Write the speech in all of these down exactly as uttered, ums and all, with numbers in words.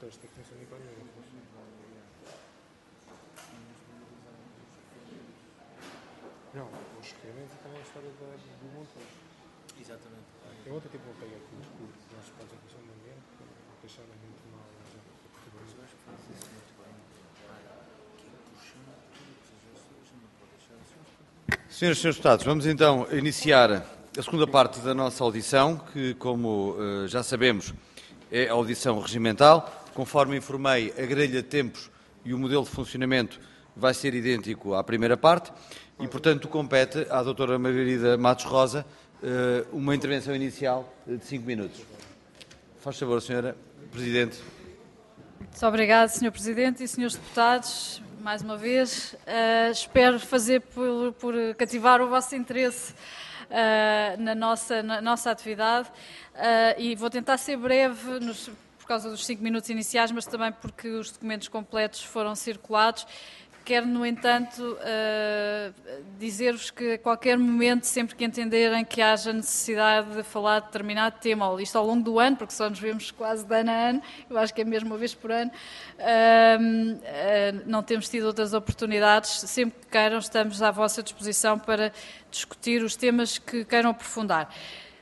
diretores técnicos de economia. Não, os requerimentos e também a história da, do montante. Exatamente. Eu ontem tipo, peguei aqui os cursos dos nossos pais da Comissão do Ambiente, que acharam muito mal. Já, mas eu acho que faz isso muito bem. Que é puxando tudo que seja isso, não pode deixar assim. Senhoras e senhores deputados, vamos então iniciar a segunda parte da nossa audição, que, como uh, já sabemos, é a audição regimental. Conforme informei, a grelha de tempos e o modelo de funcionamento vai ser idêntico à primeira parte e, portanto, compete à doutora Margarida Matos Rosa uh, uma intervenção inicial de cinco minutos. Faz favor, senhora Presidente. Muito obrigada, senhor Presidente e senhores deputados. Mais uma vez, uh, espero fazer por, por cativar o vosso interesse uh, na, nossa, na nossa atividade uh, e vou tentar ser breve nos, por causa dos cinco minutos iniciais, mas também porque os documentos completos foram circulados. Quero, no entanto, uh, dizer-vos que a qualquer momento, sempre que entenderem que haja necessidade de falar de determinado tema, ou isto ao longo do ano, porque só nos vemos quase de ano a ano, eu acho que é mesmo uma vez por ano, uh, uh, não temos tido outras oportunidades, sempre que queiram estamos à vossa disposição para discutir os temas que queiram aprofundar.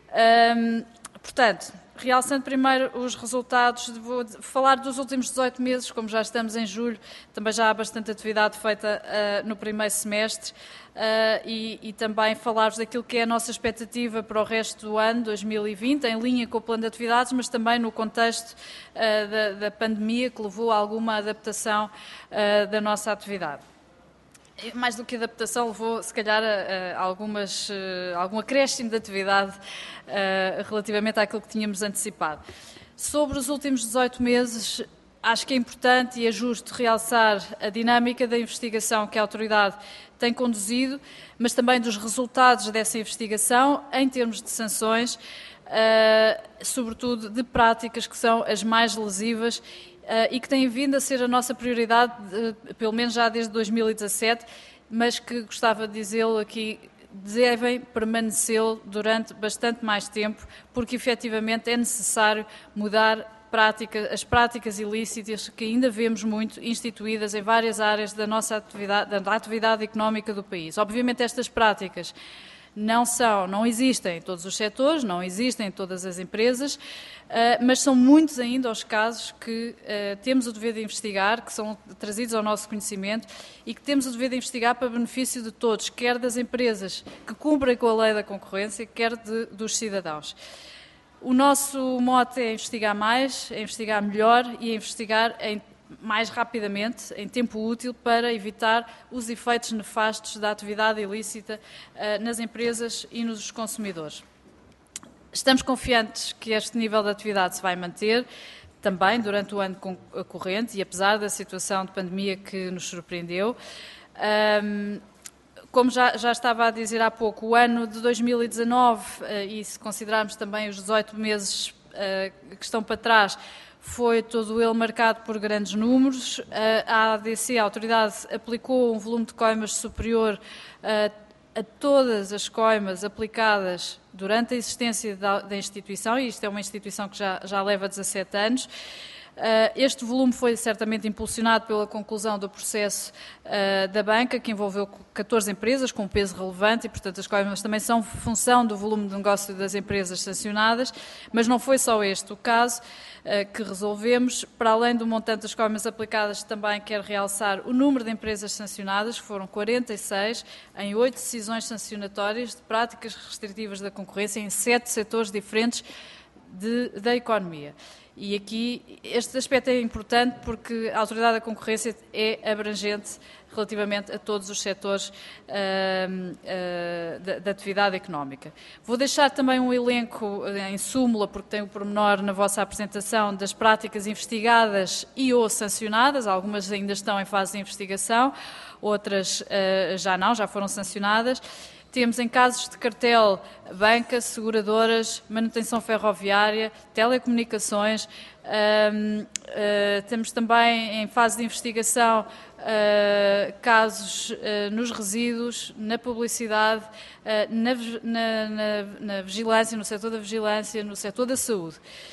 Uh, portanto, realçando primeiro os resultados, vou falar dos últimos dezoito meses, como já estamos em julho, também já há bastante atividade feita uh, no primeiro semestre uh, e, e também falar-vos daquilo que é a nossa expectativa para o resto do ano, dois mil e vinte, em linha com o plano de atividades, mas também no contexto uh, da, da pandemia que levou a alguma adaptação uh, da nossa atividade. Mais do que adaptação, levou, se calhar, a, a algumas, a algum acréscimo de atividade a, relativamente àquilo que tínhamos antecipado. Sobre os últimos dezoito meses, acho que é importante e é justo realçar a dinâmica da investigação que a autoridade tem conduzido, mas também dos resultados dessa investigação em termos de sanções, uh, sobretudo de práticas que são as mais lesivas Uh, e que têm vindo a ser a nossa prioridade, uh, pelo menos já desde dois mil e dezassete, mas que gostava de dizê-lo aqui, devem permanecer durante bastante mais tempo, porque efetivamente é necessário mudar prática, as práticas ilícitas que ainda vemos muito instituídas em várias áreas da nossa atividade, da atividade económica do país. Obviamente estas práticas não são, não existem em todos os setores, não existem em todas as empresas, mas são muitos ainda os casos que temos o dever de investigar, que são trazidos ao nosso conhecimento e que temos o dever de investigar para benefício de todos, quer das empresas que cumprem com a lei da concorrência, quer de, dos cidadãos. O nosso mote é investigar mais, é investigar melhor e é investigar em mais rapidamente, em tempo útil, para evitar os efeitos nefastos da atividade ilícita uh, nas empresas e nos consumidores. Estamos confiantes que este nível de atividade se vai manter também durante o ano corrente e apesar da situação de pandemia que nos surpreendeu. Um, Como já, já estava a dizer há pouco, o ano de dois mil e dezanove, uh, e se considerarmos também os dezoito meses uh, que estão para trás, foi todo ele marcado por grandes números. A A D C, a autoridade, aplicou um volume de coimas superior a, a todas as coimas aplicadas durante a existência da, da instituição, e isto é uma instituição que já, já leva dezassete anos. Este volume foi certamente impulsionado pela conclusão do processo da banca, que envolveu catorze empresas com um peso relevante e, portanto, as coimas também são função do volume de negócio das empresas sancionadas, mas não foi só este o caso que resolvemos. Para além do montante das coimas aplicadas, também quero realçar o número de empresas sancionadas, que foram quarenta e seis, em oito decisões sancionatórias de práticas restritivas da concorrência em sete setores diferentes de, da economia. E aqui este aspecto é importante porque a autoridade da concorrência é abrangente relativamente a todos os setores uh, uh, da, da atividade económica. Vou deixar também um elenco em súmula, porque tem o pormenor na vossa apresentação, das práticas investigadas e ou sancionadas. Algumas ainda estão em fase de investigação, outras uh, já não, já foram sancionadas. Temos em casos de cartel banca, seguradoras, manutenção ferroviária, telecomunicações. Um, uh, temos também em fase de investigação uh, casos uh, nos resíduos, na publicidade, uh, na, na, na, na vigilância, no setor da vigilância, no setor da saúde.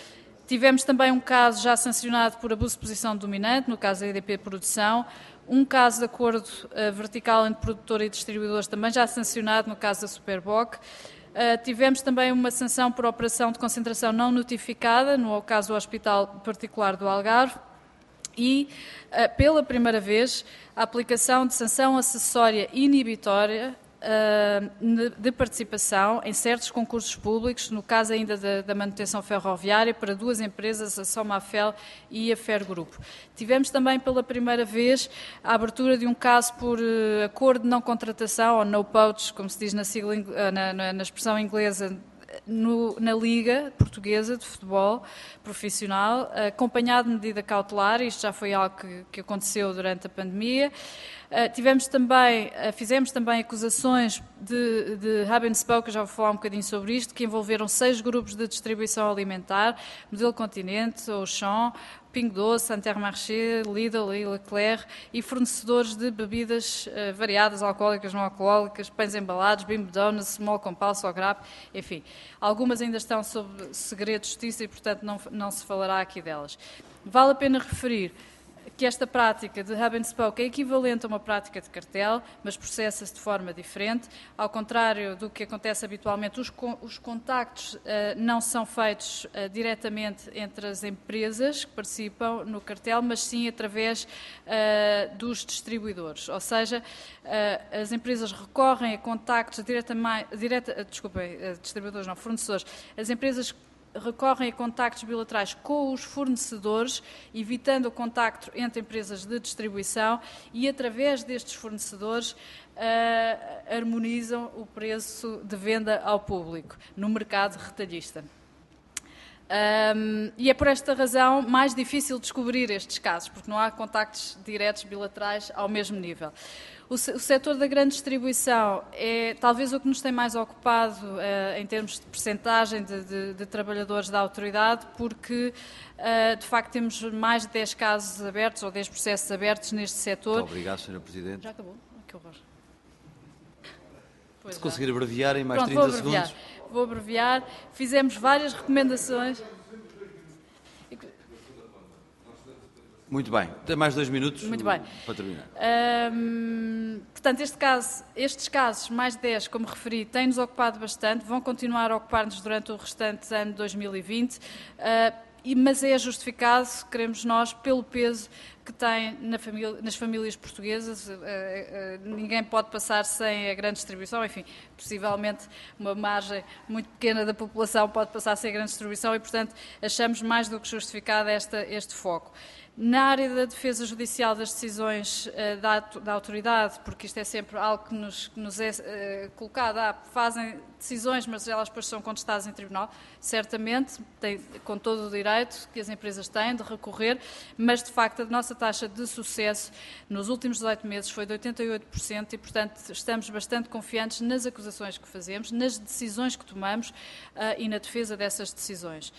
Tivemos também um caso já sancionado por abuso de posição dominante, no caso da E D P Produção, um caso de acordo uh, vertical entre produtor e distribuidores também já sancionado, no caso da Superboc. Uh, tivemos também uma sanção por operação de concentração não notificada, no caso do Hospital Particular do Algarve, e, uh, pela primeira vez, a aplicação de sanção acessória inibitória uh, de participação em certos concursos públicos, no caso ainda da, da manutenção ferroviária, para duas empresas, a Somafel e a Fergrupo. Tivemos também pela primeira vez a abertura de um caso por uh, acordo de não contratação, ou no poach, como se diz na, sigla, uh, na, na, na expressão inglesa, No, na Liga Portuguesa de Futebol Profissional, acompanhado de medida cautelar. Isto já foi algo que, que aconteceu durante a pandemia. Uh, tivemos também, uh, fizemos também acusações de, de hub and spoke, eu já vou falar um bocadinho sobre isto, que envolveram seis grupos de distribuição alimentar, Modelo Continente, Auchan, Pingo Doce, Intermarché, Lidl e Leclerc, e fornecedores de bebidas uh, variadas, alcoólicas, não alcoólicas, pães embalados, Bimbo Donuts, Small Compal, Sograp, enfim. Algumas ainda estão sob segredo de justiça e, portanto, não, não se falará aqui delas. Vale a pena referir que esta prática de hub and spoke é equivalente a uma prática de cartel, mas processa-se de forma diferente. Ao contrário do que acontece habitualmente, os, con os contactos uh, não são feitos uh, diretamente entre as empresas que participam no cartel, mas sim através uh, dos distribuidores. Ou seja, uh, as empresas recorrem a contactos diretamente, direta, uh, desculpem, uh, distribuidores não, fornecedores, as empresas recorrem a contactos bilaterais com os fornecedores, evitando o contacto entre empresas de distribuição e, através destes fornecedores, uh, harmonizam o preço de venda ao público no mercado retalhista. Um, e é por esta razão mais difícil descobrir estes casos, porque não há contactos diretos bilaterais ao mesmo nível. O, o setor da grande distribuição é talvez o que nos tem mais ocupado uh, em termos de percentagem de, de, de trabalhadores da autoridade, porque uh, de facto temos mais de dez casos abertos ou dez processos abertos neste setor. Muito obrigado, senhora Presidente. Já acabou? Que horror. Pois Se já. conseguir abreviar em mais Pronto, trinta vou abreviar. segundos. Vou abreviar. Fizemos várias recomendações. Muito bem. Tem mais dois minutos. Muito bem. Para terminar. Hum, portanto, este caso, estes casos, mais de dez, como referi, têm-nos ocupado bastante, vão continuar a ocupar-nos durante o restante ano de dois mil e vinte, uh, e, mas é justificado, queremos nós, pelo peso que tem na família, nas famílias portuguesas. Uh, uh, ninguém pode passar sem a grande distribuição, enfim, possivelmente uma margem muito pequena da população pode passar sem a grande distribuição e, portanto, achamos mais do que justificado esta, este foco. Na área da defesa judicial das decisões uh, da, da autoridade, porque isto é sempre algo que nos, que nos é uh, colocado, ah, fazem decisões, mas elas depois são contestadas em tribunal, certamente, tem, com todo o direito que as empresas têm de recorrer, mas de facto a nossa taxa de sucesso nos últimos dezoito meses foi de oitenta e oito por cento e, portanto, estamos bastante confiantes nas acusações que fazemos, nas decisões que tomamos uh, e na defesa dessas decisões.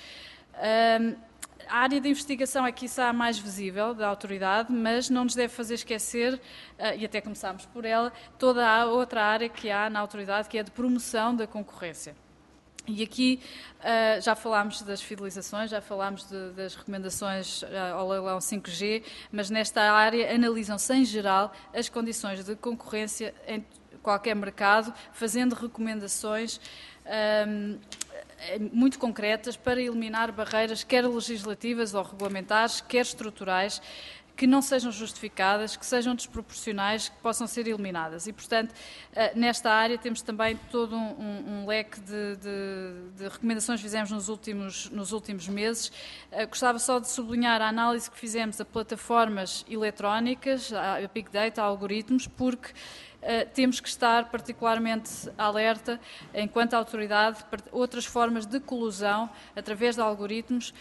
Um, A área de investigação é quiçá a mais visível da autoridade, mas não nos deve fazer esquecer, e até começámos por ela, toda a outra área que há na autoridade, que é de promoção da concorrência. E aqui uh, já falámos das fidelizações, já falámos de, das recomendações uh, ao leilão cinco G, mas nesta área analisam-se em geral as condições de concorrência em qualquer mercado, fazendo recomendações um, muito concretas para eliminar barreiras, quer legislativas ou regulamentares, quer estruturais, que não sejam justificadas, que sejam desproporcionais, que possam ser eliminadas. E, portanto, nesta área temos também todo um, um, um leque de, de, de recomendações que fizemos nos últimos, nos últimos meses. Gostava só de sublinhar a análise que fizemos a plataformas eletrónicas, a Big Data, a algoritmos, porque Uh, temos que estar particularmente alerta, enquanto autoridade, para outras formas de colusão através de algoritmos.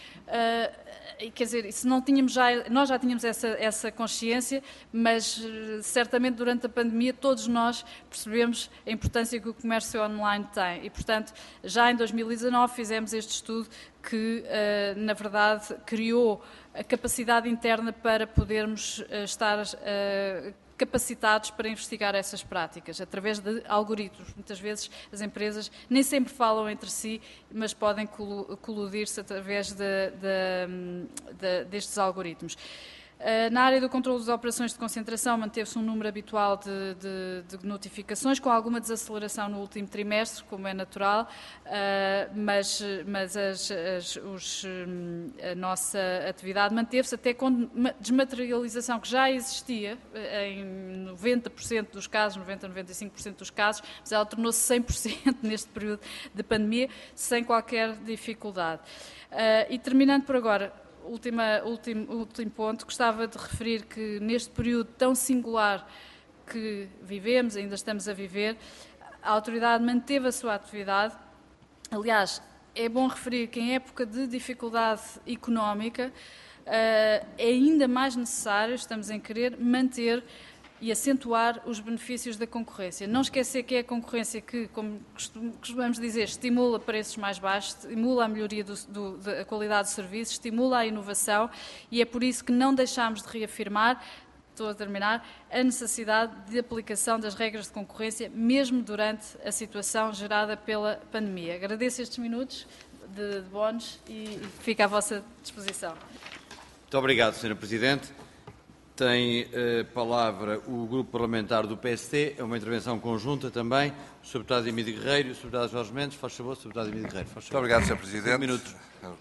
Uh, quer dizer, se não tínhamos já, nós já tínhamos essa, essa consciência, mas uh, certamente durante a pandemia todos nós percebemos a importância que o comércio online tem. E, portanto, já em dois mil e dezanove fizemos este estudo que, uh, na verdade, criou a capacidade interna para podermos uh, estar uh, capacitados para investigar essas práticas, através de algoritmos. Muitas vezes as empresas nem sempre falam entre si, mas podem coludir-se através de, de, de, destes algoritmos. Na área do controle das operações de concentração, manteve-se um número habitual de, de, de notificações, com alguma desaceleração no último trimestre, como é natural, mas, mas as, as, os, a nossa atividade manteve-se até com desmaterialização que já existia em noventa por cento dos casos, noventa a noventa e cinco por cento dos casos, mas ela tornou-se cem por cento neste período de pandemia, sem qualquer dificuldade. E terminando por agora, Última, último, último ponto, gostava de referir que neste período tão singular que vivemos, ainda estamos a viver, a autoridade manteve a sua atividade. Aliás, é bom referir que em época de dificuldade económica é ainda mais necessário, estamos em querer, manter e acentuar os benefícios da concorrência. Não esquecer que é a concorrência que, como costumamos dizer, estimula preços mais baixos, estimula a melhoria do, do, da qualidade do serviço, estimula a inovação, e é por isso que não deixamos de reafirmar, estou a terminar, a necessidade de aplicação das regras de concorrência, mesmo durante a situação gerada pela pandemia. Agradeço estes minutos de, de bónus e fico à vossa disposição. Muito obrigado, senhora Presidente. Tem a uh, palavra o Grupo Parlamentar do P S T, é uma intervenção conjunta também, o senhor Deputado Emílio Guerreiro e o senhor Deputado Jorge Mendes. Faz favor, senhor Deputado Emílio Guerreiro. Faz favor. Muito obrigado, senhor Presidente. Um minuto.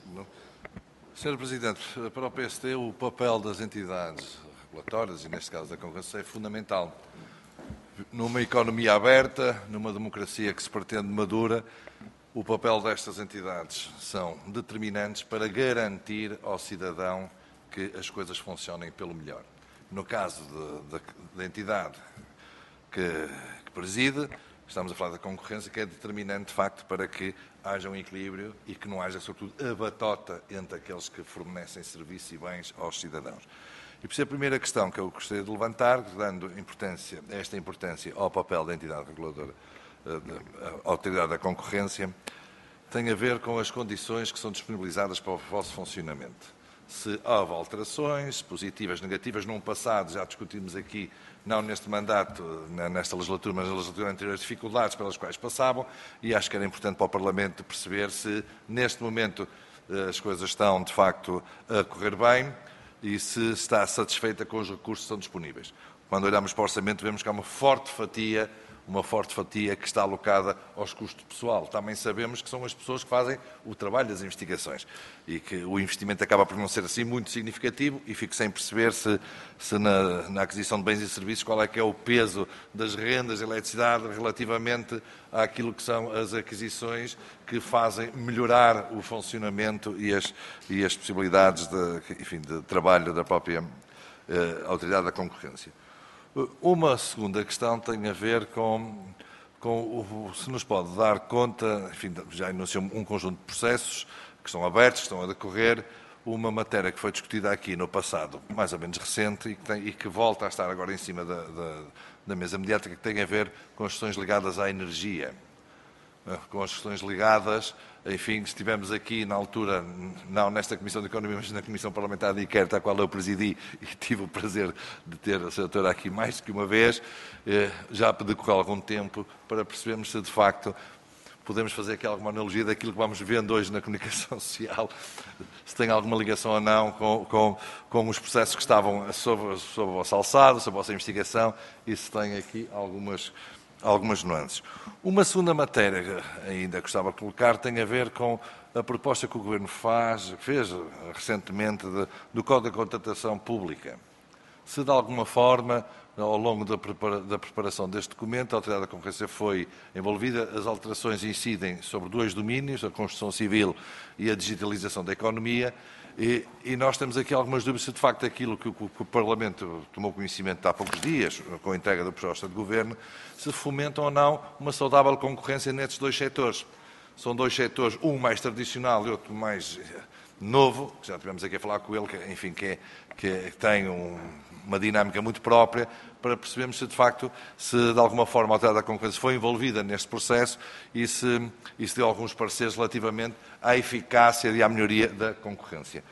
senhor Presidente, para o P S T o papel das entidades regulatórias, e neste caso da concorrência, é fundamental. Numa economia aberta, numa democracia que se pretende madura, o papel destas entidades são determinantes para garantir ao cidadão que as coisas funcionem pelo melhor. No caso da entidade que, que preside, estamos a falar da concorrência, que é determinante, de facto, para que haja um equilíbrio e que não haja, sobretudo, a batota entre aqueles que fornecem serviços e bens aos cidadãos. E por isso a primeira questão que eu gostaria de levantar, dando importância, esta importância ao papel da entidade reguladora, da autoridade da concorrência, tem a ver com as condições que são disponibilizadas para o vosso funcionamento. Se houve alterações positivas, negativas, num passado, já discutimos aqui, não neste mandato, nesta legislatura, mas na legislatura anterior, as dificuldades pelas quais passavam, e acho que era importante para o Parlamento perceber se, neste momento, as coisas estão, de facto, a correr bem e se está satisfeita com os recursos que são disponíveis. Quando olhamos para o orçamento, vemos que há uma forte fatia uma forte fatia que está alocada aos custos pessoal. Também sabemos que são as pessoas que fazem o trabalho das investigações e que o investimento acaba por não ser assim muito significativo e fico sem perceber se, se na, na aquisição de bens e serviços qual é que é o peso das rendas de eletricidade relativamente àquilo que são as aquisições que fazem melhorar o funcionamento e as, e as possibilidades de, enfim, de trabalho da própria eh, Autoridade da Concorrência. Uma segunda questão tem a ver com, com o, se nos pode dar conta, enfim, já enunciou um conjunto de processos que estão abertos, que estão a decorrer, uma matéria que foi discutida aqui no passado, mais ou menos recente, e que, tem, e que volta a estar agora em cima da, da, da mesa mediática, que tem a ver com as questões ligadas à energia. Com as questões ligadas, enfim, estivemos aqui na altura, não nesta Comissão de Economia, mas na Comissão Parlamentar de Inquérito, a qual eu presidi e tive o prazer de ter a senhora aqui mais do que uma vez, já decorreu algum tempo, para percebermos se de facto podemos fazer aqui alguma analogia daquilo que vamos vendo hoje na comunicação social, se tem alguma ligação ou não com, com, com os processos que estavam sob, sob a vossa alçada, sob a vossa investigação, e se tem aqui algumas... algumas nuances. Uma segunda matéria ainda que gostava de colocar tem a ver com a proposta que o Governo faz, fez recentemente de, do Código de Contratação Pública. Se de alguma forma, ao longo da, prepara, da preparação deste documento, a Autoridade da Concorrência foi envolvida, as alterações incidem sobre dois domínios, a construção civil e a digitalização da economia, E, e nós temos aqui algumas dúvidas se, de facto, aquilo que o, que o Parlamento tomou conhecimento há poucos dias, com a entrega da proposta de Governo, se fomentam ou não uma saudável concorrência nestes dois setores. São dois setores, um mais tradicional e outro mais novo, que já tivemos aqui a falar com ele, que, enfim, que, é, que, é, que tem um, uma dinâmica muito própria, para percebermos se, de facto, se de alguma forma a Autoridade da Concorrência foi envolvida neste processo e se, e se deu alguns pareceres relativamente à eficácia e à melhoria da concorrência.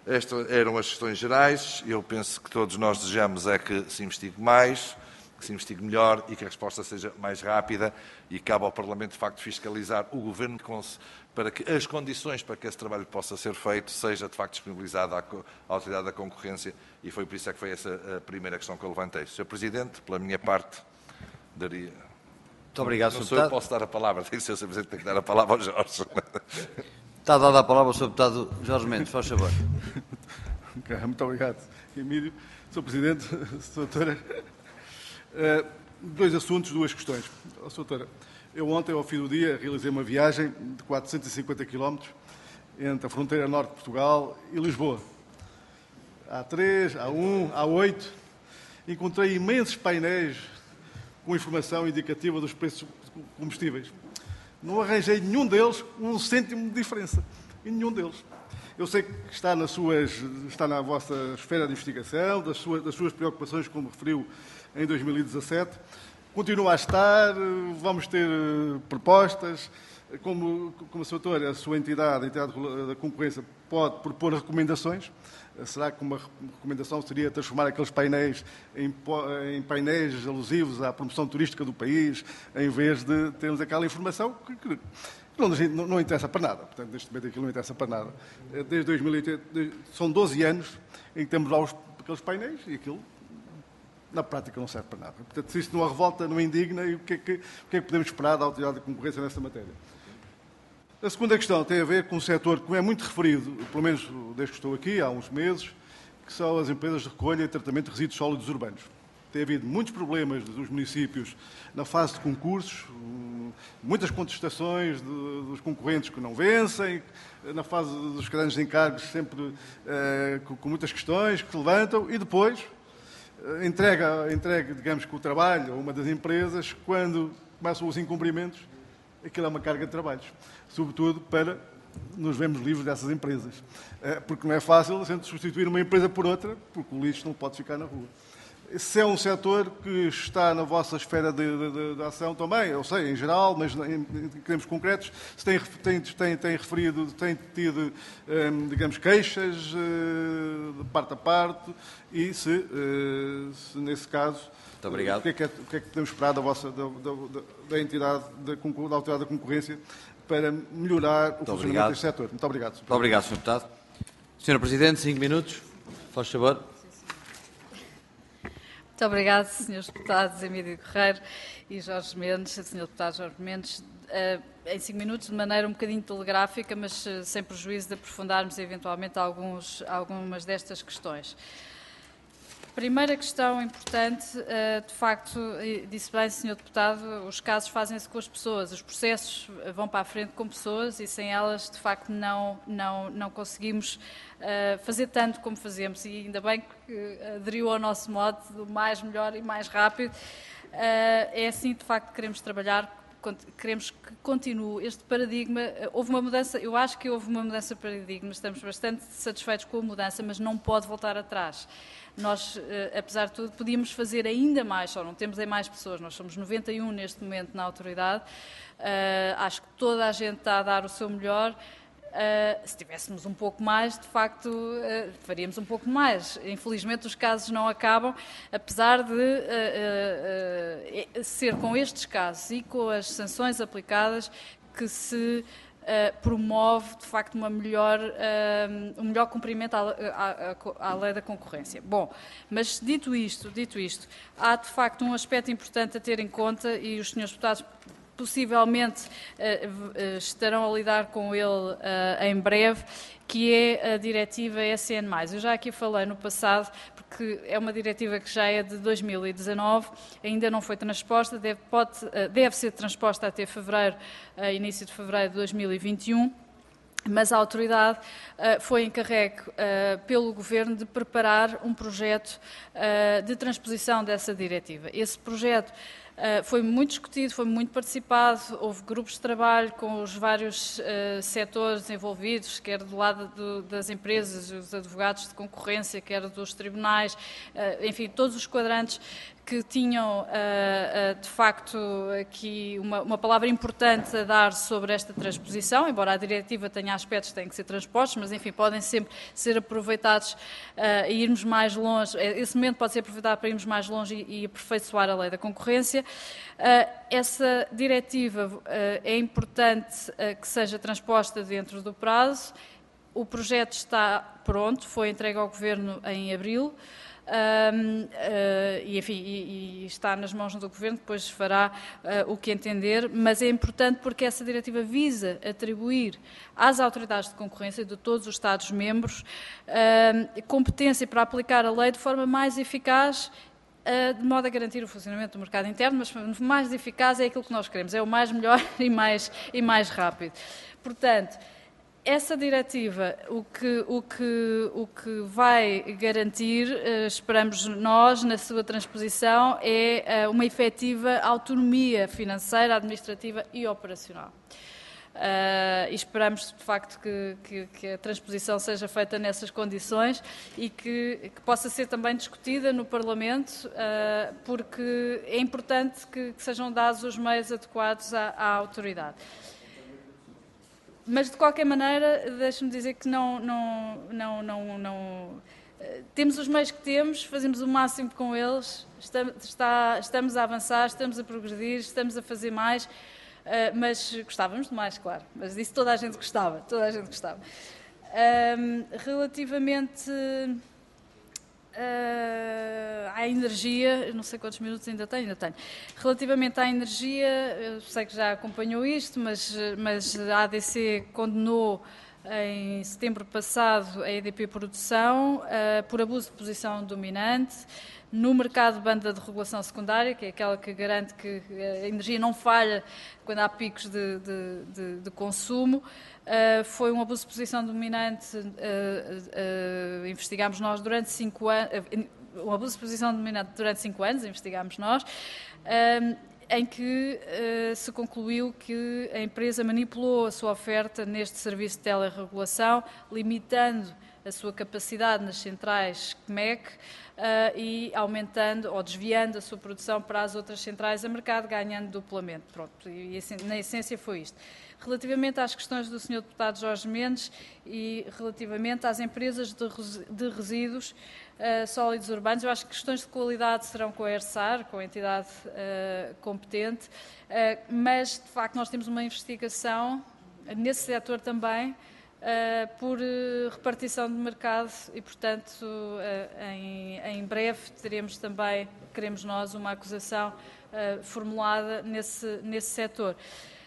Estas eram as questões gerais. Eu penso que todos nós desejamos é que se investigue mais, que se investigue melhor e que a resposta seja mais rápida e cabe ao Parlamento, de facto, fiscalizar o Governo para que as condições para que esse trabalho possa ser feito seja, de facto, disponibilizada à Autoridade da Concorrência e foi por isso é que foi essa a primeira questão que eu levantei. senhor Presidente, pela minha parte, daria... Muito obrigado, Não senhor sou eu que Deputado. posso dar a palavra, tem que ser o senhor Presidente que tem que dar a palavra ao Jorge. Está dada a palavra ao senhor Deputado Jorge Mendes, faz favor. Okay, muito obrigado, Emílio. senhor Presidente, senhora Doutora, uh, dois assuntos, duas questões. Oh, senhora Doutora, eu ontem, ao fim do dia, realizei uma viagem de quatrocentos e cinquenta quilómetros entre a fronteira norte de Portugal e Lisboa. A três, A um, A oito. Encontrei imensos painéis com informação indicativa dos preços de combustíveis. Não arranjei nenhum deles um cêntimo de diferença. Em nenhum deles. Eu sei que está, nas suas, está na vossa esfera de investigação, das suas, das suas preocupações, como referiu em dois mil e dezassete. Continua a estar, vamos ter propostas. Como, como a sua doutora, a sua entidade, a entidade da concorrência, pode propor recomendações. Será que uma recomendação seria transformar aqueles painéis em, em painéis alusivos à promoção turística do país, em vez de termos aquela informação que, que não, não, não interessa para nada. Portanto, neste momento aquilo não interessa para nada. Desde dois mil e oito, são doze anos em que temos lá os, aqueles painéis e aquilo, na prática, não serve para nada. Portanto, se isto não a revolta, não indigna, e o que é que, o que, é que podemos esperar da Autoridade de Concorrência nesta matéria? A segunda questão tem a ver com um setor que é muito referido, pelo menos desde que estou aqui, há uns meses, que são as empresas de recolha e tratamento de resíduos sólidos urbanos. Tem havido muitos problemas dos municípios na fase de concursos, muitas contestações de, dos concorrentes que não vencem, na fase dos grandes encargos sempre eh, com, com muitas questões que se levantam e depois eh, entrega, entrega, digamos que o trabalho a uma das empresas, quando começam os incumprimentos, aquilo é uma carga de trabalhos, sobretudo para nos vermos livres dessas empresas. Porque não é fácil a gente substituir uma empresa por outra, porque o lixo não pode ficar na rua. Esse é um setor que está na vossa esfera de, de, de ação também, eu sei, em geral, mas em, em termos concretos, se tem, tem, tem, tem referido, tem tido, hum, digamos, queixas uh, de parte a parte e se, uh, se nesse caso... Muito obrigado. O que é que, é, o que, é que podemos esperar da, vossa, da, da, da entidade, da, da Autoridade da Concorrência, para melhorar o funcionamento obrigado. deste setor? Muito obrigado. Muito obrigado, senhor Deputado. senhor Presidente, cinco minutos. Faz favor. Muito obrigado, senhores Deputados Emílio Guerreiro e Jorge Mendes, senhor Deputado Jorge Mendes. Uh, em cinco minutos, de maneira um bocadinho telegráfica, mas uh, sem prejuízo de aprofundarmos eventualmente alguns, algumas destas questões. Primeira questão importante, de facto, disse bem, senhor Deputado, os casos fazem-se com as pessoas, os processos vão para a frente com pessoas e sem elas, de facto, não, não, não conseguimos fazer tanto como fazemos e ainda bem que aderiu ao nosso modo do mais, melhor e mais rápido. É assim, de facto, que queremos trabalhar. Queremos que continue este paradigma. Houve uma mudança, eu acho que houve uma mudança de paradigma, estamos bastante satisfeitos com a mudança, mas não pode voltar atrás. Nós, apesar de tudo, podíamos fazer ainda mais, só não temos em mais pessoas, nós somos noventa e um neste momento na autoridade, acho que toda a gente está a dar o seu melhor. Uh, se tivéssemos um pouco mais, de facto, uh, faríamos um pouco mais. Infelizmente, os casos não acabam, apesar de uh, uh, uh, ser com estes casos e com as sanções aplicadas que se uh, promove, de facto, uma melhor, uh, um melhor cumprimento à, à, à lei da concorrência. Bom, mas dito isto, dito isto, há, de facto, um aspecto importante a ter em conta e os senhores deputados possivelmente uh, estarão a lidar com ele uh, em breve, que é a diretiva S N mais. Eu já aqui falei no passado, porque é uma diretiva que já é de dois mil e dezanove, ainda não foi transposta, deve, pode, uh, deve ser transposta até fevereiro, uh, início de fevereiro de dois mil e vinte e um, mas a autoridade uh, foi encarregue uh, pelo Governo de preparar um projeto uh, de transposição dessa diretiva. Esse projeto Uh, foi muito discutido, foi muito participado, houve grupos de trabalho com os vários uh, setores envolvidos, quer do lado do, das empresas, os advogados de concorrência, quer dos tribunais, uh, enfim, todos os quadrantes que tinham, uh, uh, de facto, aqui uma, uma palavra importante a dar sobre esta transposição, embora a diretiva tenha aspectos que têm que ser transpostos, mas, enfim, podem sempre ser aproveitados uh, e irmos mais longe. Esse momento pode ser aproveitado para irmos mais longe e, e aperfeiçoar a lei da concorrência. Uh, essa diretiva uh, é importante uh, que seja transposta dentro do prazo. O projeto está pronto, foi entregue ao Governo em abril. Um, uh, e, enfim, e, e está nas mãos do Governo, depois fará uh, o que entender, mas é importante porque essa diretiva visa atribuir às autoridades de concorrência de todos os Estados-membros uh, competência para aplicar a lei de forma mais eficaz, uh, de modo a garantir o funcionamento do mercado interno, mas mais eficaz é aquilo que nós queremos, é o mais melhor e mais, e mais rápido. Portanto, essa diretiva, o que, o que, o que vai garantir, eh, esperamos nós, na sua transposição, é eh, uma efetiva autonomia financeira, administrativa e operacional. Uh, e esperamos, de facto, que, que, que a transposição seja feita nessas condições e que, que possa ser também discutida no Parlamento, uh, porque é importante que, que sejam dados os meios adequados à, à autoridade. Mas, de qualquer maneira, deixe-me dizer que não, não, não, não, não... Temos os meios que temos, fazemos o máximo com eles, estamos, está, estamos a avançar, estamos a progredir, estamos a fazer mais, mas gostávamos de mais, claro. Mas disso toda a gente gostava, toda a gente gostava. Relativamente Uh, à energia, não sei quantos minutos ainda tenho, ainda tenho. Relativamente à energia, eu sei que já acompanhou isto, mas, mas a A D C condenou em setembro passado a E D P Produção uh, por abuso de posição dominante no mercado de banda de regulação secundária, que é aquela que garante que a energia não falha quando há picos de, de, de, de consumo. Uh, foi um abuso de posição dominante, uh, uh, investigámos nós durante cinco anos, uh, um abuso de posição dominante durante cinco anos, investigámos nós, uh, em que uh, se concluiu que a empresa manipulou a sua oferta neste serviço de teleregulação, limitando a sua capacidade nas centrais C M E C uh, e aumentando ou desviando a sua produção para as outras centrais a mercado, ganhando duplamente. Pronto, e na essência foi isto. Relativamente às questões do senhor Deputado Jorge Mendes e relativamente às empresas de resíduos uh, sólidos urbanos, eu acho que questões de qualidade serão com a ERSAR, com a entidade uh, competente, uh, mas, de facto, nós temos uma investigação nesse setor também, uh, por uh, repartição de mercado e, portanto, uh, em, em breve teremos também, queremos nós, uma acusação uh, formulada nesse, nesse setor.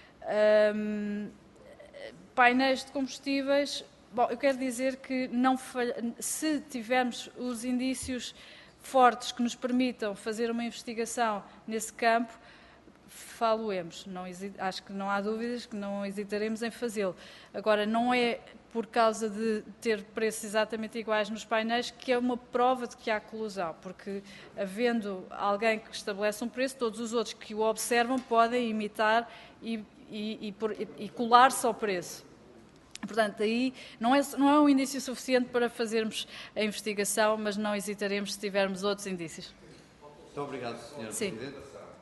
Um, painéis de combustíveis, bom, eu quero dizer que não falha, se tivermos os indícios fortes que nos permitam fazer uma investigação nesse campo, falo-emos. Não, acho que não há dúvidas que não hesitaremos em fazê-lo. Agora, não é por causa de ter preços exatamente iguais nos painéis que é uma prova de que há colusão, porque havendo alguém que estabelece um preço, todos os outros que o observam podem imitar e E, e, e colar-se ao preço. Portanto, aí não é, não é um indício suficiente para fazermos a investigação, mas não hesitaremos se tivermos outros indícios. Muito obrigado, senhor Sim. Presidente.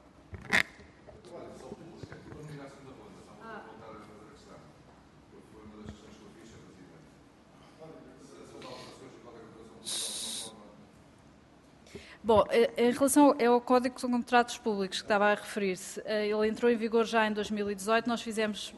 Bom, em relação ao Código de Contratos Públicos que estava a referir-se, ele entrou em vigor já em dois mil e dezoito, nós fizemos...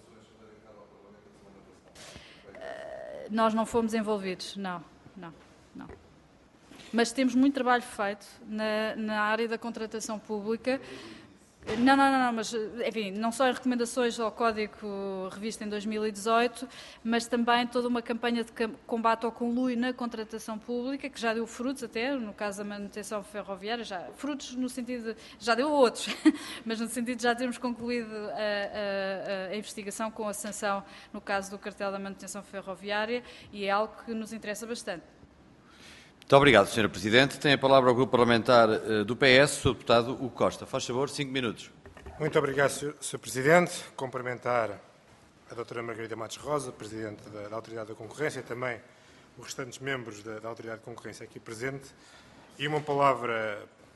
Nós não fomos envolvidos, não, não, não. Mas temos muito trabalho feito na, na área da contratação pública. Não, não, não, mas, enfim, não só em recomendações ao Código revisto em dois mil e dezoito, mas também toda uma campanha de combate ao conluio na contratação pública, que já deu frutos até, no caso da manutenção ferroviária, já, frutos no sentido de, já deu outros, mas no sentido de já termos concluído a, a, a investigação com a sanção no caso do cartel da manutenção ferroviária, e é algo que nos interessa bastante. Muito obrigado, senhora Presidente. Tem a palavra o Grupo Parlamentar do P S, o senhor Deputado Hugo Costa. Faz favor, cinco minutos. Muito obrigado, senhor Presidente. Cumprimentar a doutora Margarida Matos Rosa, Presidente da, da Autoridade da Concorrência, e também os restantes membros da, da Autoridade de Concorrência aqui presente. E uma palavra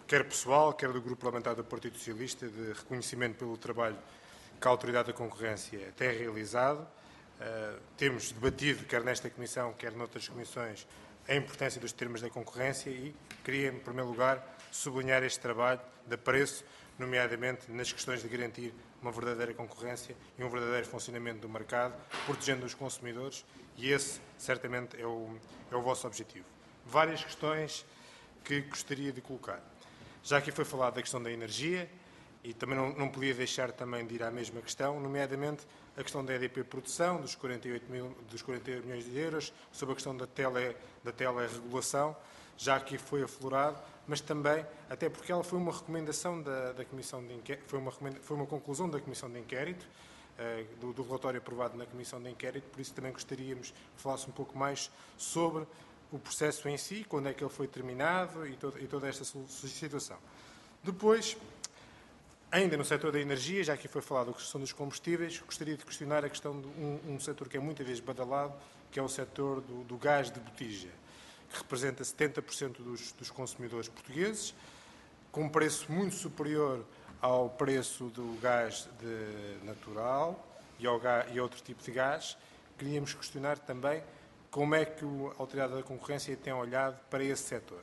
quer pessoal, quer do Grupo Parlamentar do Partido Socialista, de reconhecimento pelo trabalho que a Autoridade da Concorrência tem realizado. Uh, temos debatido, quer nesta Comissão, quer noutras comissões, a importância dos termos da concorrência e queria, em primeiro lugar, sublinhar este trabalho de apreço, nomeadamente nas questões de garantir uma verdadeira concorrência e um verdadeiro funcionamento do mercado, protegendo os consumidores, e esse, certamente, é o, é o vosso objetivo. Várias questões que gostaria de colocar. Já aqui foi falado da questão da energia, e também não, não podia deixar também de ir à mesma questão, nomeadamente a questão da E D P Produção, dos quarenta e oito mil, dos quarenta e oito milhões de euros, sobre a questão da, tele, da teleregulação, já aqui foi aflorado, mas também, até porque ela foi uma recomendação da, da Comissão de Inquérito, foi uma, foi uma conclusão da Comissão de Inquérito, uh, do, do relatório aprovado na Comissão de Inquérito, por isso também gostaríamos que falasse um pouco mais sobre o processo em si, quando é que ele foi terminado e, todo, e toda esta situação. Depois, ainda no setor da energia, já aqui foi falado a questão dos combustíveis, gostaria de questionar a questão de um, um setor que é muitas vezes badalado, que é o setor do, do gás de botija, que representa setenta por cento dos, dos consumidores portugueses, com um preço muito superior ao preço do gás de natural e, ao gás, e outro tipo de gás. Queríamos questionar também como é que a Autoridade da Concorrência tem olhado para esse setor.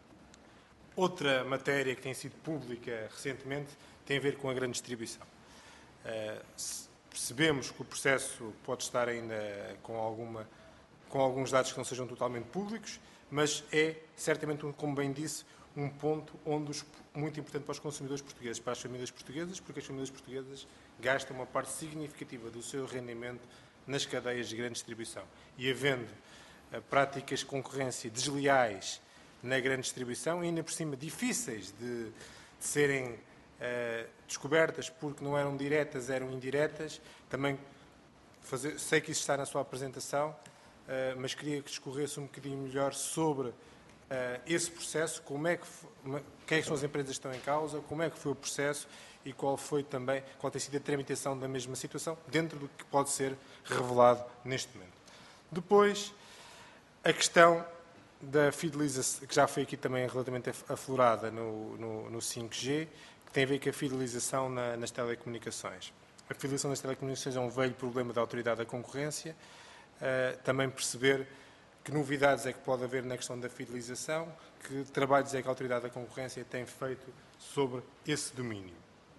Outra matéria que tem sido pública recentemente tem a ver com a grande distribuição. Uh, percebemos que o processo pode estar ainda com, alguma, com alguns dados que não sejam totalmente públicos, mas é certamente, como bem disse, um ponto onde os, muito importante para os consumidores portugueses, para as famílias portuguesas, porque as famílias portuguesas gastam uma parte significativa do seu rendimento nas cadeias de grande distribuição. E havendo uh, práticas de concorrência desleais na grande distribuição, e ainda por cima difíceis de, de serem uh, descobertas porque não eram diretas, eram indiretas, também fazer, sei que isso está na sua apresentação, uh, mas queria que discorresse um bocadinho melhor sobre uh, esse processo, como é que, quem são as empresas que estão em causa, como é que foi o processo e qual foi também, qual tem sido a tramitação da mesma situação, dentro do que pode ser revelado neste momento. Depois, a questão da fidelização, que já foi aqui também relativamente aflorada no, no, no cinco G, que tem a ver com a fidelização na, nas telecomunicações. A fidelização nas telecomunicações é um velho problema da Autoridade da Concorrência. Uh, também perceber que novidades é que pode haver na questão da fidelização, que trabalhos é que a Autoridade da Concorrência tem feito sobre esse domínio.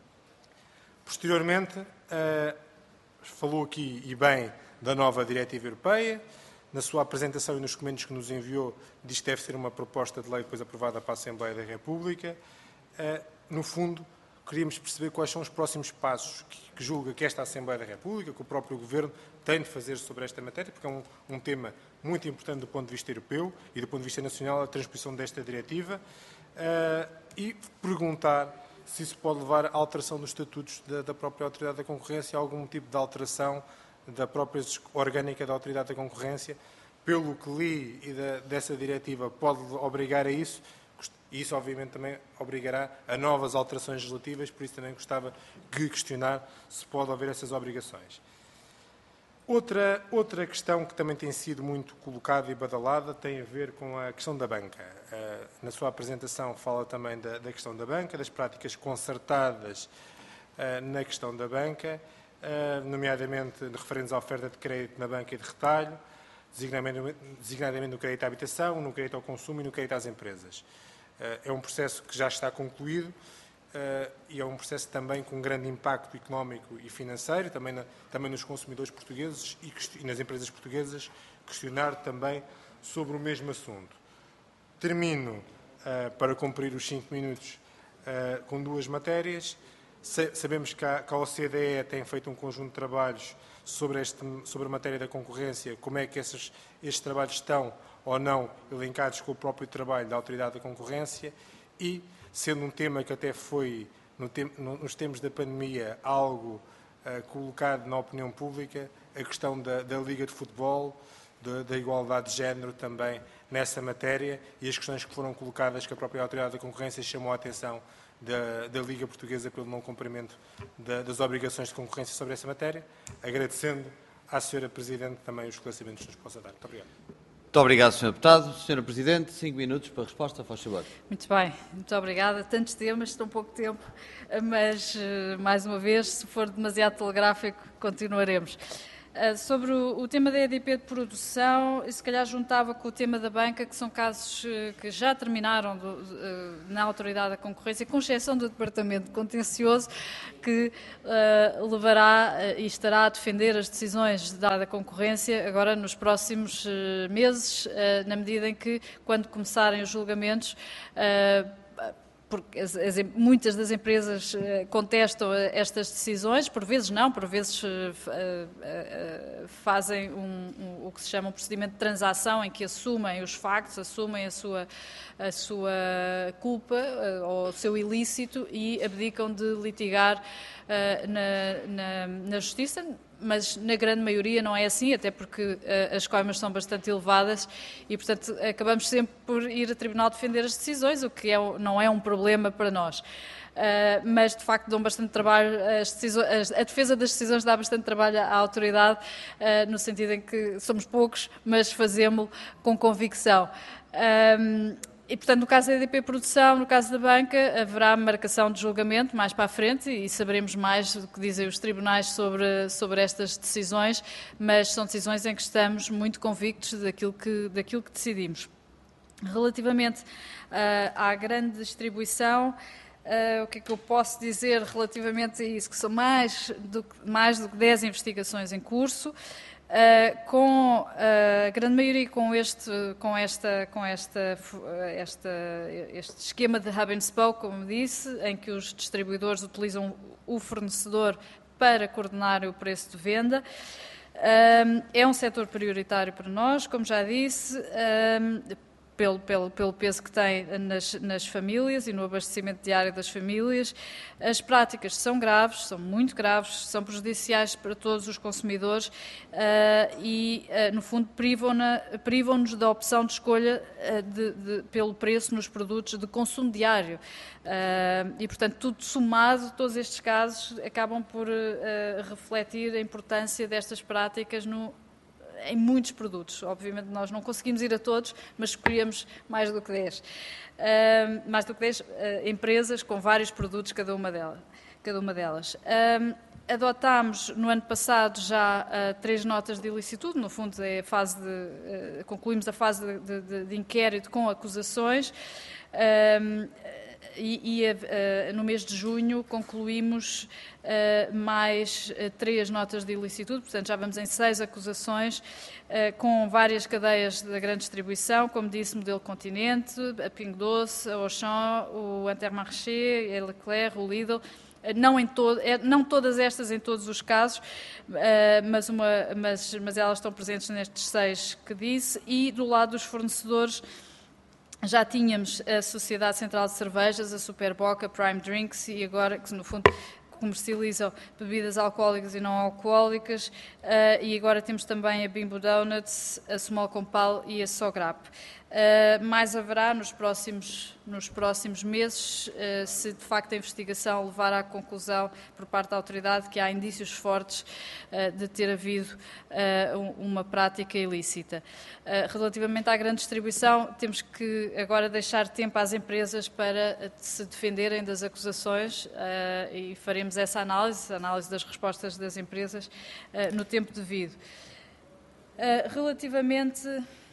Posteriormente, uh, falou aqui, e bem, da nova Diretiva Europeia. Na sua apresentação e nos documentos que nos enviou, diz que deve ser uma proposta de lei depois aprovada para a Assembleia da República. Uh, no fundo, queríamos perceber quais são os próximos passos que, que julga que esta Assembleia da República, que o próprio Governo, tem de fazer sobre esta matéria, porque é um, um tema muito importante do ponto de vista europeu e do ponto de vista nacional, a transposição desta diretiva, uh, e perguntar se isso pode levar à alteração dos estatutos da, da própria Autoridade da Concorrência, algum tipo de alteração da própria orgânica da Autoridade da Concorrência. Pelo que li e da, dessa diretiva pode obrigar a isso, e isso obviamente também obrigará a novas alterações legislativas, por isso também gostava de questionar se pode haver essas obrigações. Outra, outra questão que também tem sido muito colocada e badalada tem a ver com a questão da banca. Uh, na sua apresentação fala também da, da questão da banca, das práticas concertadas uh, na questão da banca, uh, nomeadamente referentes à oferta de crédito na banca e de retalho, designadamente, designadamente no crédito à habitação, no crédito ao consumo e no crédito às empresas. Uh, é um processo que já está concluído, Uh, e é um processo também com grande impacto económico e financeiro, também, na, também nos consumidores portugueses e, e nas empresas portuguesas, questionar também sobre o mesmo assunto. Termino, uh, para cumprir os cinco minutos, uh, com duas matérias. Sa sabemos que a, que a O C D E tem feito um conjunto de trabalhos sobre, este, sobre a matéria da concorrência, como é que esses, estes trabalhos estão ou não elencados com o próprio trabalho da Autoridade da Concorrência e, sendo um tema que até foi, no tem, no, nos tempos da pandemia, algo uh, colocado na opinião pública, a questão da, da Liga de Futebol, de, da igualdade de género também nessa matéria e as questões que foram colocadas que a própria Autoridade da Concorrência chamou a atenção da, da Liga Portuguesa pelo não cumprimento da, das obrigações de concorrência sobre essa matéria, agradecendo à senhora Presidente também os esclarecimentos que nos possa dar. Muito obrigado. Muito obrigado, senhor Deputado. senhora Presidente, cinco minutos para a resposta, faz favor. Muito bem, muito obrigada. Tantos temas, tão pouco tempo, mas, mais uma vez, se for demasiado telegráfico, continuaremos. Uh, sobre o, o tema da E D P de produção, se calhar juntava com o tema da banca, que são casos uh, que já terminaram do, uh, na Autoridade da Concorrência, com exceção do Departamento Contencioso, que uh, levará uh, e estará a defender as decisões da, da concorrência agora nos próximos uh, meses, uh, na medida em que, quando começarem os julgamentos, uh, porque as, as, muitas das empresas uh, contestam uh, estas decisões, por vezes não, por vezes uh, uh, uh, fazem um, um, o que se chama um procedimento de transação, em que assumem os factos, assumem a sua, a sua culpa uh, ou o seu ilícito e abdicam de litigar uh, na, na, na Justiça. Mas na grande maioria não é assim, até porque uh, as coimas são bastante elevadas e, portanto, acabamos sempre por ir a tribunal defender as decisões, o que é, não é um problema para nós. Uh, mas, de facto, dão bastante trabalho, as decisões, a defesa das decisões dá bastante trabalho à autoridade, uh, no sentido em que somos poucos, mas fazemos-lo com convicção. Um, E, portanto, no caso da E D P Produção, no caso da banca, haverá marcação de julgamento mais para a frente e saberemos mais do que dizem os tribunais sobre, sobre estas decisões, mas são decisões em que estamos muito convictos daquilo que, daquilo que decidimos. Relativamente uh, à grande distribuição, uh, o que é que eu posso dizer relativamente a isso? Que são mais do, mais do que dez investigações em curso. Uh, com uh, a grande maioria com este, com esta, com esta, esta, este esquema de hub and spoke, como disse, em que os distribuidores utilizam o fornecedor para coordenar o preço de venda. Um, é um setor prioritário para nós, como já disse, um, Pelo, pelo, pelo peso que tem nas, nas famílias e no abastecimento diário das famílias. As práticas são graves, são muito graves, são prejudiciais para todos os consumidores uh, e, uh, no fundo, privam-nos privam da opção de escolha uh, de, de, pelo preço nos produtos de consumo diário. Uh, e, portanto, tudo somado, todos estes casos acabam por uh, refletir a importância destas práticas no em muitos produtos. Obviamente nós não conseguimos ir a todos, mas escolhemos mais do que dez. Uh, mais do que dez uh, empresas com vários produtos, cada uma delas. Cada uma delas. Uh, adotámos no ano passado já uh, três notas de ilicitude, no fundo é a fase de, uh, concluímos a fase de, de, de inquérito com acusações. Uh, E, e uh, no mês de junho concluímos uh, mais uh, três notas de ilicitude, portanto já vamos em seis acusações, uh, com várias cadeias da grande distribuição, como disse, Modelo Continente, a Pingo Doce, a Auchan, o Intermarché, a Leclerc, o Lidl. Não, em todo, não todas estas em todos os casos, mas, uma, mas, mas elas estão presentes nestes seis que disse, e do lado dos fornecedores já tínhamos a Sociedade Central de Cervejas, a Superboc, a Prime Drinks e agora, que no fundo comercializam bebidas alcoólicas e não alcoólicas, uh, e agora temos também a Bimbo Donuts, a Small Compal e a Sograp. Uh, mais haverá nos próximos, nos próximos meses, uh, se de facto a investigação levar à conclusão por parte da autoridade que há indícios fortes uh, de ter havido uh, uma prática ilícita. Uh, relativamente à grande distribuição, temos que agora deixar tempo às empresas para se defenderem das acusações uh, e faremos essa análise, a análise das respostas das empresas uh, no tempo devido. Uh, relativamente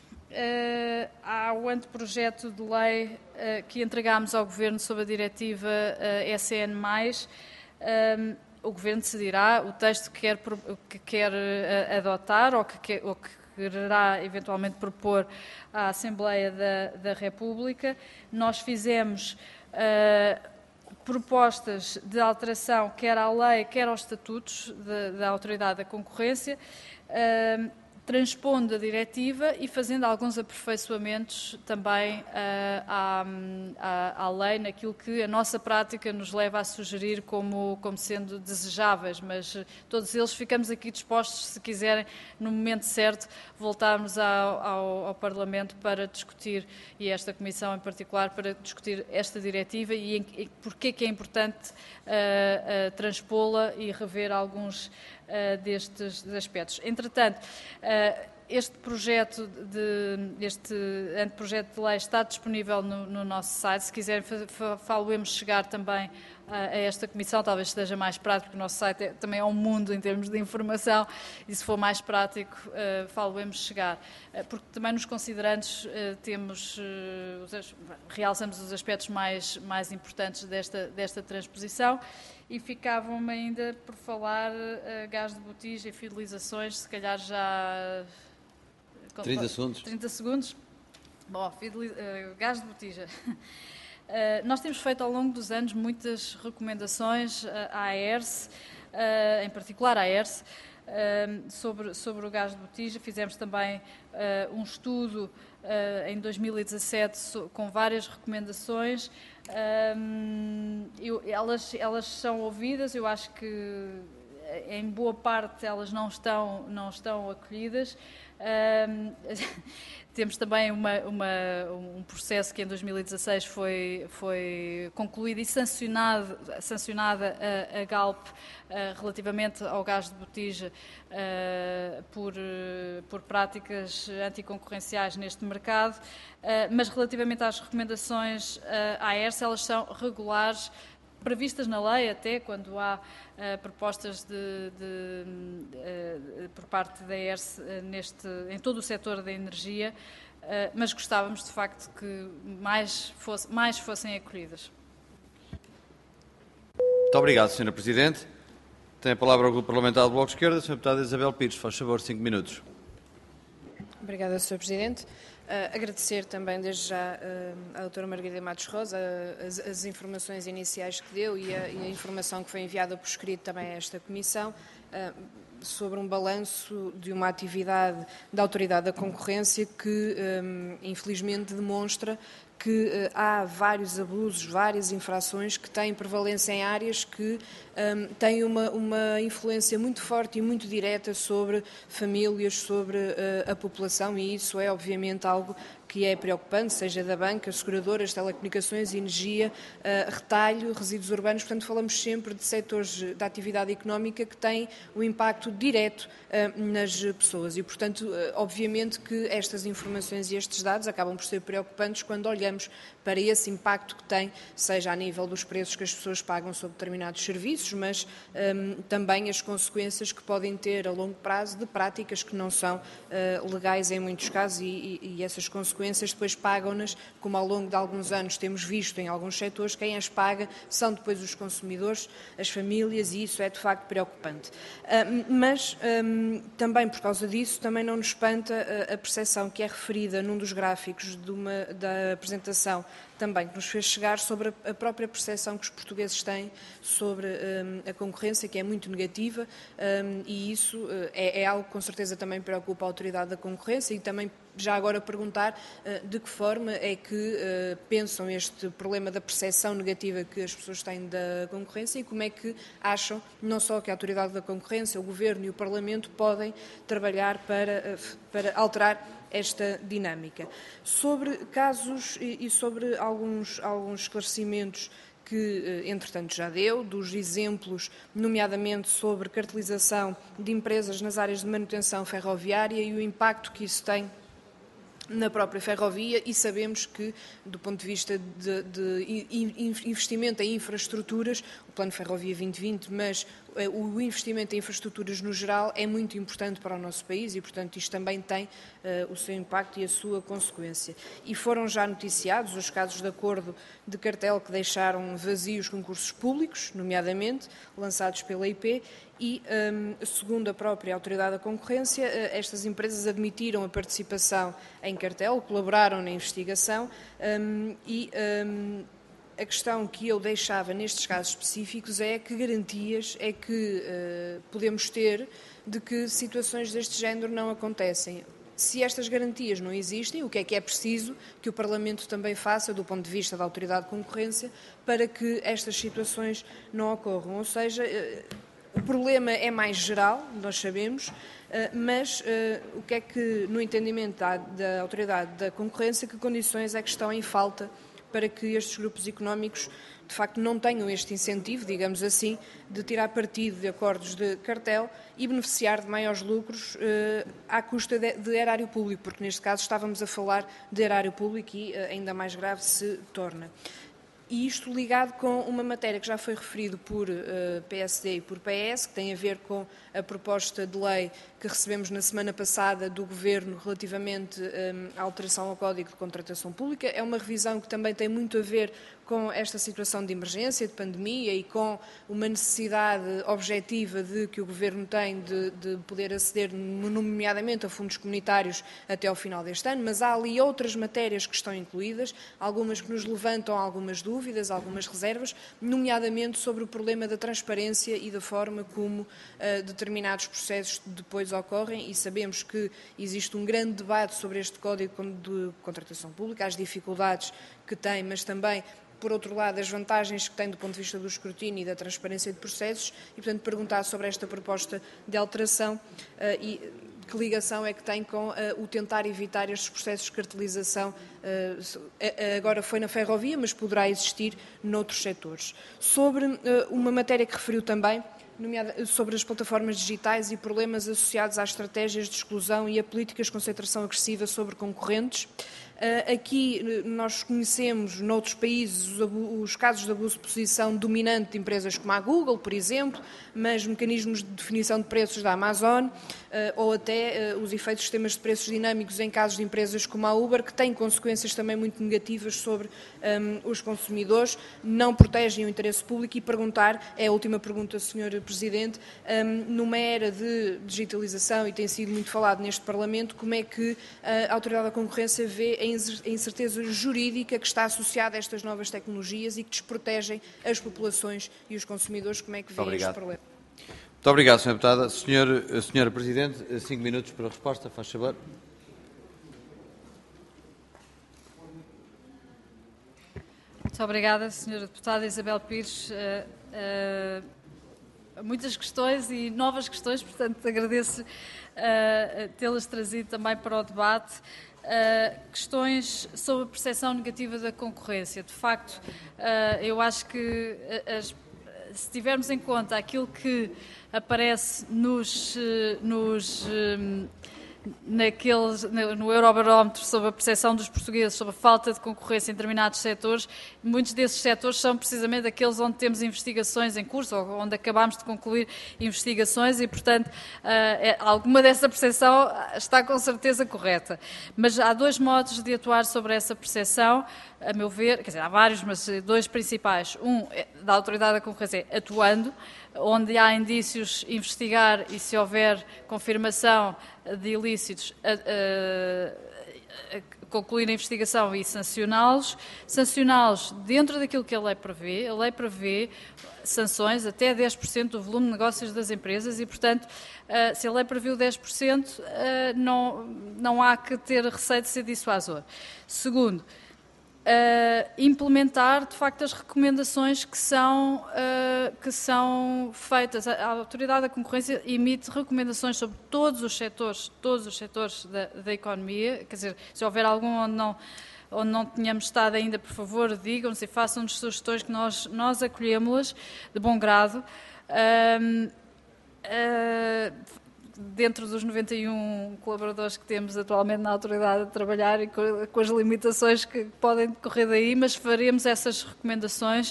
Uh, há o anteprojeto de lei uh, que entregámos ao Governo sob a diretiva uh, S N mais, um, o Governo decidirá o texto que quer, que quer uh, adotar ou que, quer, ou que quererá eventualmente propor à Assembleia da, da República. Nós fizemos uh, propostas de alteração quer à lei, quer aos estatutos de, da Autoridade da Concorrência, uh, transpondo a diretiva e fazendo alguns aperfeiçoamentos também uh, à, à, à lei, naquilo que a nossa prática nos leva a sugerir como, como sendo desejáveis, mas todos eles ficamos aqui dispostos, se quiserem, no momento certo, voltarmos ao, ao, ao Parlamento para discutir, e esta Comissão em particular, para discutir esta diretiva e, e porque é que é importante uh, uh, transpô-la e rever alguns Uh, destes aspectos. Entretanto, uh, Este projeto de, este anteprojeto de lei está disponível no, no nosso site. Se quiserem, falo-emos chegar também a, a esta comissão, talvez seja mais prático, porque o nosso site é, também é um mundo em termos de informação, e se for mais prático, uh, falo-emos chegar. Uh, porque também nos considerantes uh, temos, uh, os, realçamos os aspectos mais, mais importantes desta, desta transposição. E ficavam-me ainda por falar uh, gás de botija e fidelizações, se calhar já... trinta segundos. trinta segundos. Bom, fideliz... uh, gás de botija. Uh, nós temos feito ao longo dos anos muitas recomendações uh, à A E R S, uh, em particular à A E R S, uh, sobre, sobre o gás de botija. Fizemos também uh, um estudo uh, em dois mil e dezassete so, com várias recomendações. Um, eu, elas, elas são ouvidas, eu acho que em boa parte elas não estão, não estão acolhidas. Um, temos também uma, uma, um processo que em dois mil e dezasseis foi, foi concluído e sancionado, sancionada a, a Galp uh, relativamente ao gás de botija uh, por, uh, por práticas anticoncorrenciais neste mercado, uh, mas relativamente às recomendações uh, à A E R S, elas são regulares, previstas na lei até, quando há uh, propostas de, de, uh, por parte da A E R S uh, neste, em todo o setor da energia, uh, mas gostávamos de facto que mais, fosse, mais fossem acolhidas. Muito obrigado, senhora Presidente. Tem a palavra o Grupo Parlamentar do Bloco de Esquerda, senhora Deputada Isabel Pires. Faz favor, cinco minutos. Obrigada, senhor Presidente. Uh, agradecer também, desde já, uh, à doutora Margarida Matos Rosa uh, as, as informações iniciais que deu e a, e a informação que foi enviada por escrito também a esta Comissão uh, sobre um balanço de uma atividade da Autoridade da Concorrência que, um, infelizmente, demonstra que uh, há vários abusos, várias infrações que têm prevalência em áreas que um, têm uma, uma influência muito forte e muito direta sobre famílias, sobre uh, a população, e isso é obviamente algo que é preocupante, seja da banca, seguradoras, telecomunicações, energia, uh, retalho, resíduos urbanos. Portanto, falamos sempre de setores da atividade económica que têm um impacto direto uh, nas pessoas e, portanto, uh, obviamente que estas informações e estes dados acabam por ser preocupantes quando olhamos para esse impacto que tem, seja a nível dos preços que as pessoas pagam sobre determinados serviços, mas um, também as consequências que podem ter a longo prazo de práticas que não são uh, legais em muitos casos, e, e, e essas consequências depois pagam-nas, como ao longo de alguns anos temos visto em alguns setores, quem as paga são depois os consumidores, as famílias, e isso é de facto preocupante. Uh, mas um, também por causa disso, também não nos espanta a, a percepção que é referida num dos gráficos de uma, da apresentação também que nos fez chegar sobre a própria percepção que os portugueses têm sobre um, a concorrência, que é muito negativa, um, e isso uh, é, é algo que com certeza também preocupa a Autoridade da Concorrência, e também já agora perguntar uh, de que forma é que uh, pensam este problema da percepção negativa que as pessoas têm da concorrência, e como é que acham não só que a Autoridade da Concorrência, o Governo e o Parlamento podem trabalhar para, uh, para alterar esta dinâmica. Sobre casos e sobre alguns, alguns esclarecimentos que, entretanto, já deu, dos exemplos, nomeadamente sobre cartelização de empresas nas áreas de manutenção ferroviária e o impacto que isso tem na própria ferrovia, e sabemos que, do ponto de vista de, de investimento em infraestruturas, o Plano Ferrovia vinte vinte, mas o investimento em infraestruturas no geral é muito importante para o nosso país e, portanto, isto também tem uh, o seu impacto e a sua consequência. E foram já noticiados os casos de acordo de cartel que deixaram vazios concursos públicos, nomeadamente, lançados pela I P, e, um, segundo a própria Autoridade da Concorrência, uh, estas empresas admitiram a participação em cartel, colaboraram na investigação um, e... Um, a questão que eu deixava nestes casos específicos é que garantias é que uh, podemos ter de que situações deste género não acontecem. Se estas garantias não existem, o que é que é preciso que o Parlamento também faça, do ponto de vista da Autoridade de Concorrência, para que estas situações não ocorram? Ou seja, uh, o problema é mais geral, nós sabemos, uh, mas uh, o que é que, no entendimento da, da Autoridade da Concorrência, que condições é que estão em falta para que estes grupos económicos de facto não tenham este incentivo, digamos assim, de tirar partido de acordos de cartel e beneficiar de maiores lucros eh, à custa de, de erário público, porque neste caso estávamos a falar de erário público e eh, ainda mais grave se torna. E isto ligado com uma matéria que já foi referido por uh, P S D e por P S, que tem a ver com a proposta de lei que recebemos na semana passada do Governo relativamente um, à alteração ao Código de Contratação Pública. É uma revisão que também tem muito a ver com esta situação de emergência, de pandemia e com uma necessidade objetiva de que o Governo tem de, de poder aceder, nomeadamente, a fundos comunitários até ao final deste ano, mas há ali outras matérias que estão incluídas, algumas que nos levantam algumas dúvidas, algumas reservas, nomeadamente sobre o problema da transparência e da forma como uh, determinados processos depois ocorrem, e sabemos que existe um grande debate sobre este Código de Contratação Pública, as dificuldades que tem, mas também, por outro lado, as vantagens que tem do ponto de vista do escrutínio e da transparência de processos, e, portanto, perguntar sobre esta proposta de alteração uh, e que ligação é que tem com uh, o tentar evitar estes processos de cartelização. Uh, agora foi na ferrovia, mas poderá existir noutros setores. Sobre uh, uma matéria que referiu também, nomeada sobre as plataformas digitais e problemas associados às estratégias de exclusão e a políticas de concentração agressiva sobre concorrentes. Aqui nós conhecemos, noutros países, os casos de abuso de posição dominante de empresas como a Google, por exemplo, mas mecanismos de definição de preços da Amazon, ou até os efeitos de sistemas de preços dinâmicos em casos de empresas como a Uber, que têm consequências também muito negativas sobre um, os consumidores, não protegem o interesse público. E perguntar, é a última pergunta, senhor Presidente, um, numa era de digitalização, e tem sido muito falado neste Parlamento, como é que a Autoridade da Concorrência vê a incerteza jurídica que está associada a estas novas tecnologias e que desprotegem as populações e os consumidores? Como é que vê este problema? Muito obrigado, senhora Deputada. Senhor, senhora Presidente, cinco minutos para a resposta, faz favor. Muito obrigada, senhora Deputada Isabel Pires. Uh, uh, muitas questões e novas questões, portanto, agradeço uh, tê-las trazido também para o debate. Uh, questões sobre a percepção negativa da concorrência. De facto, uh, eu acho que as, se tivermos em conta aquilo que aparece nos, nos, naqueles, no Eurobarómetro sobre a percepção dos portugueses sobre a falta de concorrência em determinados setores, muitos desses setores são precisamente aqueles onde temos investigações em curso ou onde acabamos de concluir investigações e, portanto, alguma dessa percepção está com certeza correta. Mas há dois modos de atuar sobre essa percepção, a meu ver, quer dizer, há vários, mas dois principais. Um, da Autoridade da Concorrência atuando, onde há indícios, investigar e, se houver confirmação de ilícitos, a, a, a concluir a investigação e sancioná-los. Sancioná-los dentro daquilo que a lei prevê. A lei prevê sanções até dez por cento do volume de negócios das empresas e, portanto, se a lei previu dez por cento, não, não há que ter receio de ser dissuasor. Segundo, Uh, implementar, de facto, as recomendações que são, uh, que são feitas. A, a Autoridade da Concorrência emite recomendações sobre todos os setores, todos os setores da, da economia. Quer dizer, se houver algum onde não, onde não tenhamos estado ainda, por favor, digam-nos e façam-nos sugestões que nós, nós acolhemos-las de bom grado. Uh, uh, dentro dos noventa e um colaboradores que temos atualmente na Autoridade a trabalhar e com as limitações que podem decorrer daí, mas faremos essas recomendações.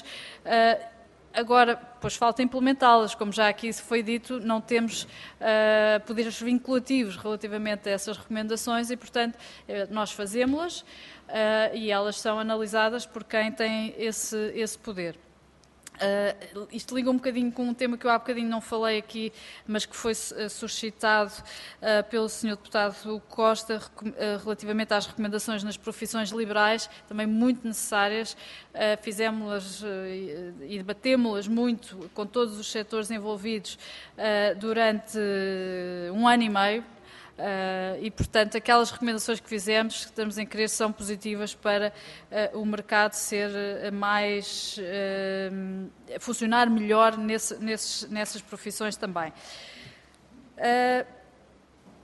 Agora, pois falta implementá-las, como já aqui foi dito, não temos uh, poderes vinculativos relativamente a essas recomendações e, portanto, nós fazemos-las uh, e elas são analisadas por quem tem esse, esse poder. Uh, isto liga um bocadinho com um tema que eu há bocadinho não falei aqui, mas que foi uh, suscitado uh, pelo senhor Deputado Costa, uh, relativamente às recomendações nas profissões liberais, também muito necessárias. Uh, fizemos-las uh, e debatemos-las muito com todos os setores envolvidos uh, durante uh, um ano e meio. Uh, e, portanto, aquelas recomendações que fizemos, que estamos em crer, são positivas para uh, o mercado ser uh, mais, uh, funcionar melhor nesse, nesses, nessas profissões também. Uh,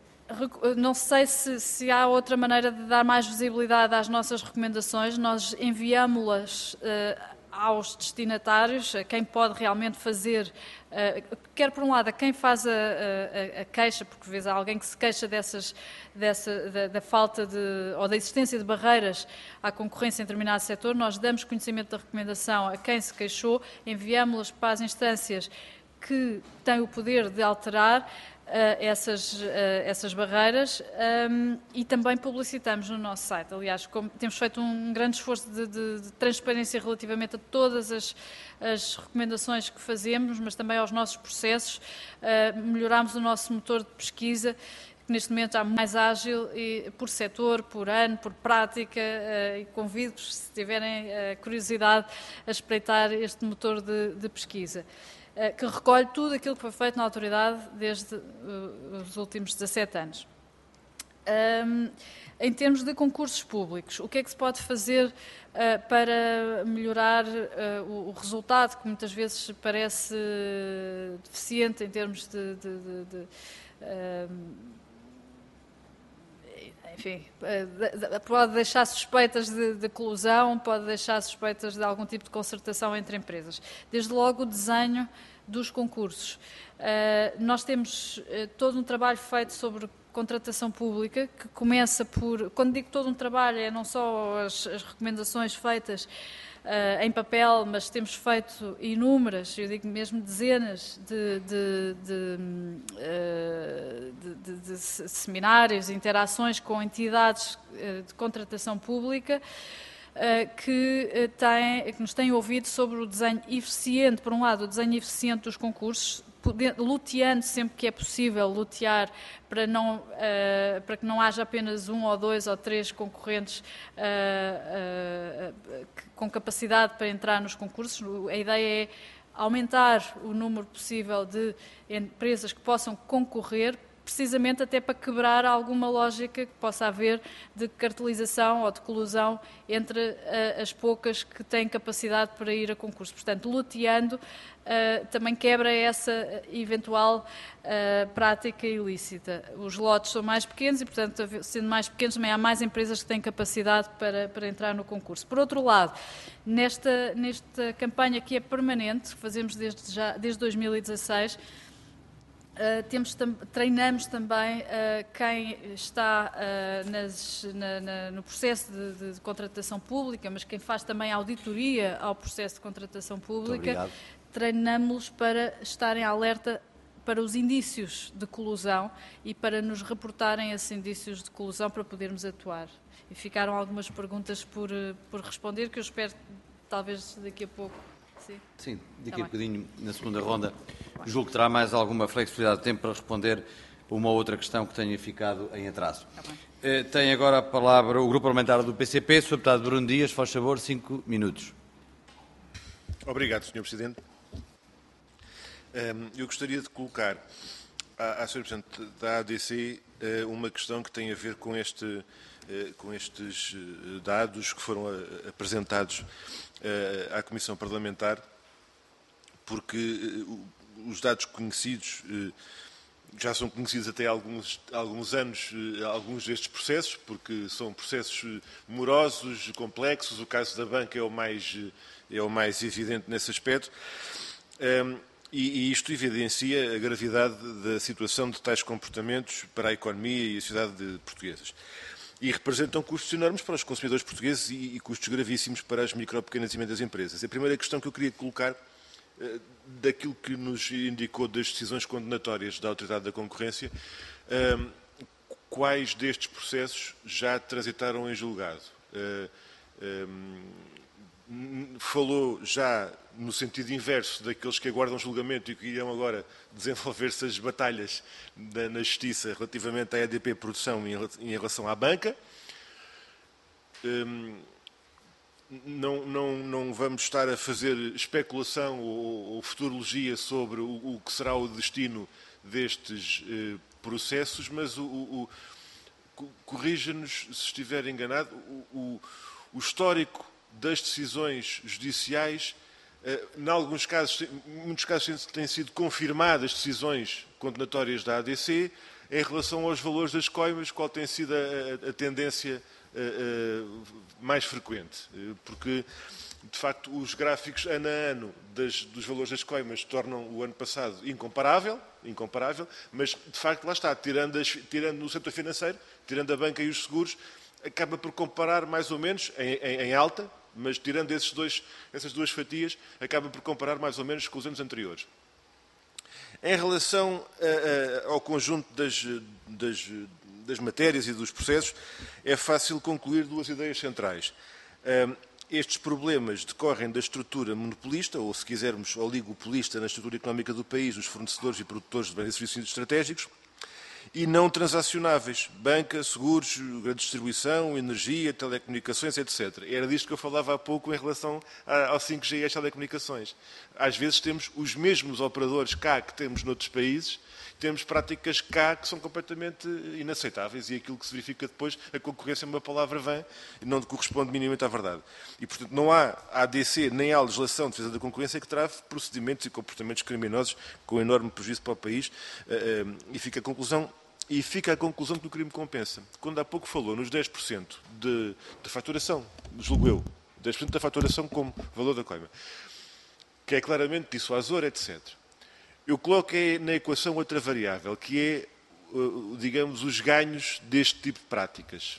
Não sei se, se há outra maneira de dar mais visibilidade às nossas recomendações. Nós enviámo-las uh, aos destinatários, a quem pode realmente fazer, uh, quer por um lado a quem faz a, a, a queixa, porque às vezes há alguém que se queixa dessas, dessa, da, da falta de, ou da existência de barreiras à concorrência em determinado setor. Nós damos conhecimento da recomendação a quem se queixou, enviámo-las para as instâncias que têm o poder de alterar Uh, essas, uh, essas barreiras um, e também publicitamos no nosso site. Aliás, como temos feito um grande esforço de, de, de transparência relativamente a todas as, as recomendações que fazemos, mas também aos nossos processos. Uh, melhorámos o nosso motor de pesquisa, que neste momento é mais ágil e, por setor, por ano, por prática, uh, e convido-vos, se tiverem uh, curiosidade, a espreitar este motor de, de pesquisa, que recolhe tudo aquilo que foi feito na autoridade desde uh, os últimos dezassete anos. Um, em termos de concursos públicos, o que é que se pode fazer uh, para melhorar uh, o, o resultado, que muitas vezes parece uh, deficiente em termos de... de, de, de uh, enfim, pode deixar suspeitas de, de colusão, pode deixar suspeitas de algum tipo de concertação entre empresas. Desde logo o desenho dos concursos. Uh, nós temos uh, todo um trabalho feito sobre contratação pública, que começa por, quando digo todo um trabalho, é não só as, as recomendações feitas Uh, em papel, mas temos feito inúmeras, eu digo mesmo dezenas de, de, de, uh, de, de, de seminários, interações com entidades uh, de contratação pública uh, que, uh, têm, que nos têm ouvido sobre o desenho eficiente, por um lado, o desenho eficiente dos concursos, luteando sempre que é possível, lutear para, não, uh, para que não haja apenas um ou dois ou três concorrentes uh, uh, com capacidade para entrar nos concursos. A ideia é aumentar o número possível de empresas que possam concorrer, precisamente até para quebrar alguma lógica que possa haver de cartelização ou de colusão entre uh, as poucas que têm capacidade para ir a concurso. Portanto, luteando, uh, também quebra essa eventual uh, prática ilícita. Os lotes são mais pequenos e, portanto, sendo mais pequenos, também há mais empresas que têm capacidade para, para entrar no concurso. Por outro lado, nesta, nesta campanha que é permanente, que fazemos desde, já, desde dois mil e dezasseis, Uh, temos, tam, treinamos também uh, quem está uh, nas, na, na, no processo de, de, de contratação pública, mas quem faz também auditoria ao processo de contratação pública, treinamos-los para estarem alerta para os indícios de colusão e para nos reportarem esses indícios de colusão para podermos atuar. E ficaram algumas perguntas por, por responder, que eu espero talvez daqui a pouco. Sim, Sim daqui a bocadinho, na segunda ronda, julgo que terá mais alguma flexibilidade de tempo para responder uma outra questão que tenha ficado em atraso. Eh, tem agora a palavra o Grupo Parlamentar do P C P, senhor Deputado Bruno Dias, faz favor, cinco minutos. Obrigado, senhor Presidente. Eu gostaria de colocar à, à senhora Presidente da A D C uma questão que tem a ver com, este, com estes dados que foram apresentados à Comissão Parlamentar, porque os dados conhecidos já são conhecidos até há alguns, alguns anos, alguns destes processos, porque são processos morosos, complexos. O caso da banca é o mais, é o mais evidente nesse aspecto. E, e isto evidencia a gravidade da situação de tais comportamentos para a economia e a sociedade portuguesas. E representam custos enormes para os consumidores portugueses e, e custos gravíssimos para as micro, pequenas e médias empresas. A primeira questão que eu queria colocar, daquilo que nos indicou das decisões condenatórias da Autoridade da Concorrência, quais destes processos já transitaram em julgado? Falou já no sentido inverso daqueles que aguardam julgamento e que irão agora desenvolver-se as batalhas da, na Justiça relativamente à E D P Produção em, em relação à banca. Hum, não, não, não vamos estar a fazer especulação ou, ou futurologia sobre o, o que será o destino destes eh, processos, mas o, o, o, corrija-nos se estiver enganado, o, o, o histórico das decisões judiciais, em alguns casos, em muitos casos têm sido confirmadas decisões condenatórias da A D C, em relação aos valores das coimas, qual tem sido a, a, a tendência uh, uh, mais frequente. Porque, de facto, os gráficos ano a ano das, dos valores das coimas tornam o ano passado incomparável, incomparável, mas, de facto, lá está, tirando, as, tirando o setor financeiro, tirando a banca e os seguros, acaba por comparar mais ou menos em, em, em alta, mas tirando esses dois, essas duas fatias, acaba por comparar mais ou menos com os anos anteriores. Em relação a, a, ao conjunto das, das, das matérias e dos processos, é fácil concluir duas ideias centrais. Estes problemas decorrem da estrutura monopolista, ou se quisermos, oligopolista na estrutura económica do país, dos fornecedores e produtores de bens e serviços estratégicos, e não transacionáveis, banca, seguros, grande distribuição, energia, telecomunicações, etcétera. Era disto que eu falava há pouco em relação ao cinco G e às telecomunicações. Às vezes temos os mesmos operadores cá que temos noutros países, temos práticas cá que são completamente inaceitáveis e aquilo que se verifica depois, a concorrência é uma palavra vã e não corresponde minimamente à verdade. E, portanto, não há A D C nem há legislação de defesa da concorrência que trave procedimentos e comportamentos criminosos com enorme prejuízo para o país e fica a conclusão E fica a conclusão que o crime compensa. Quando há pouco falou nos dez por cento de, de faturação, julgo eu, dez por cento da faturação como valor da coima, que é claramente dissuasor, etcétera. Eu coloco na equação outra variável, que é, digamos, os ganhos deste tipo de práticas.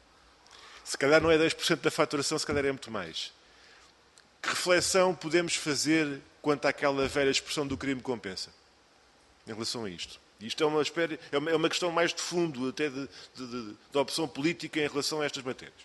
Se calhar não é dez por cento da faturação, se calhar é muito mais. Que reflexão podemos fazer quanto àquela velha expressão do crime compensa, em relação a isto? Isto é uma, é uma questão mais de fundo, até de, de, de, de opção política em relação a estas matérias.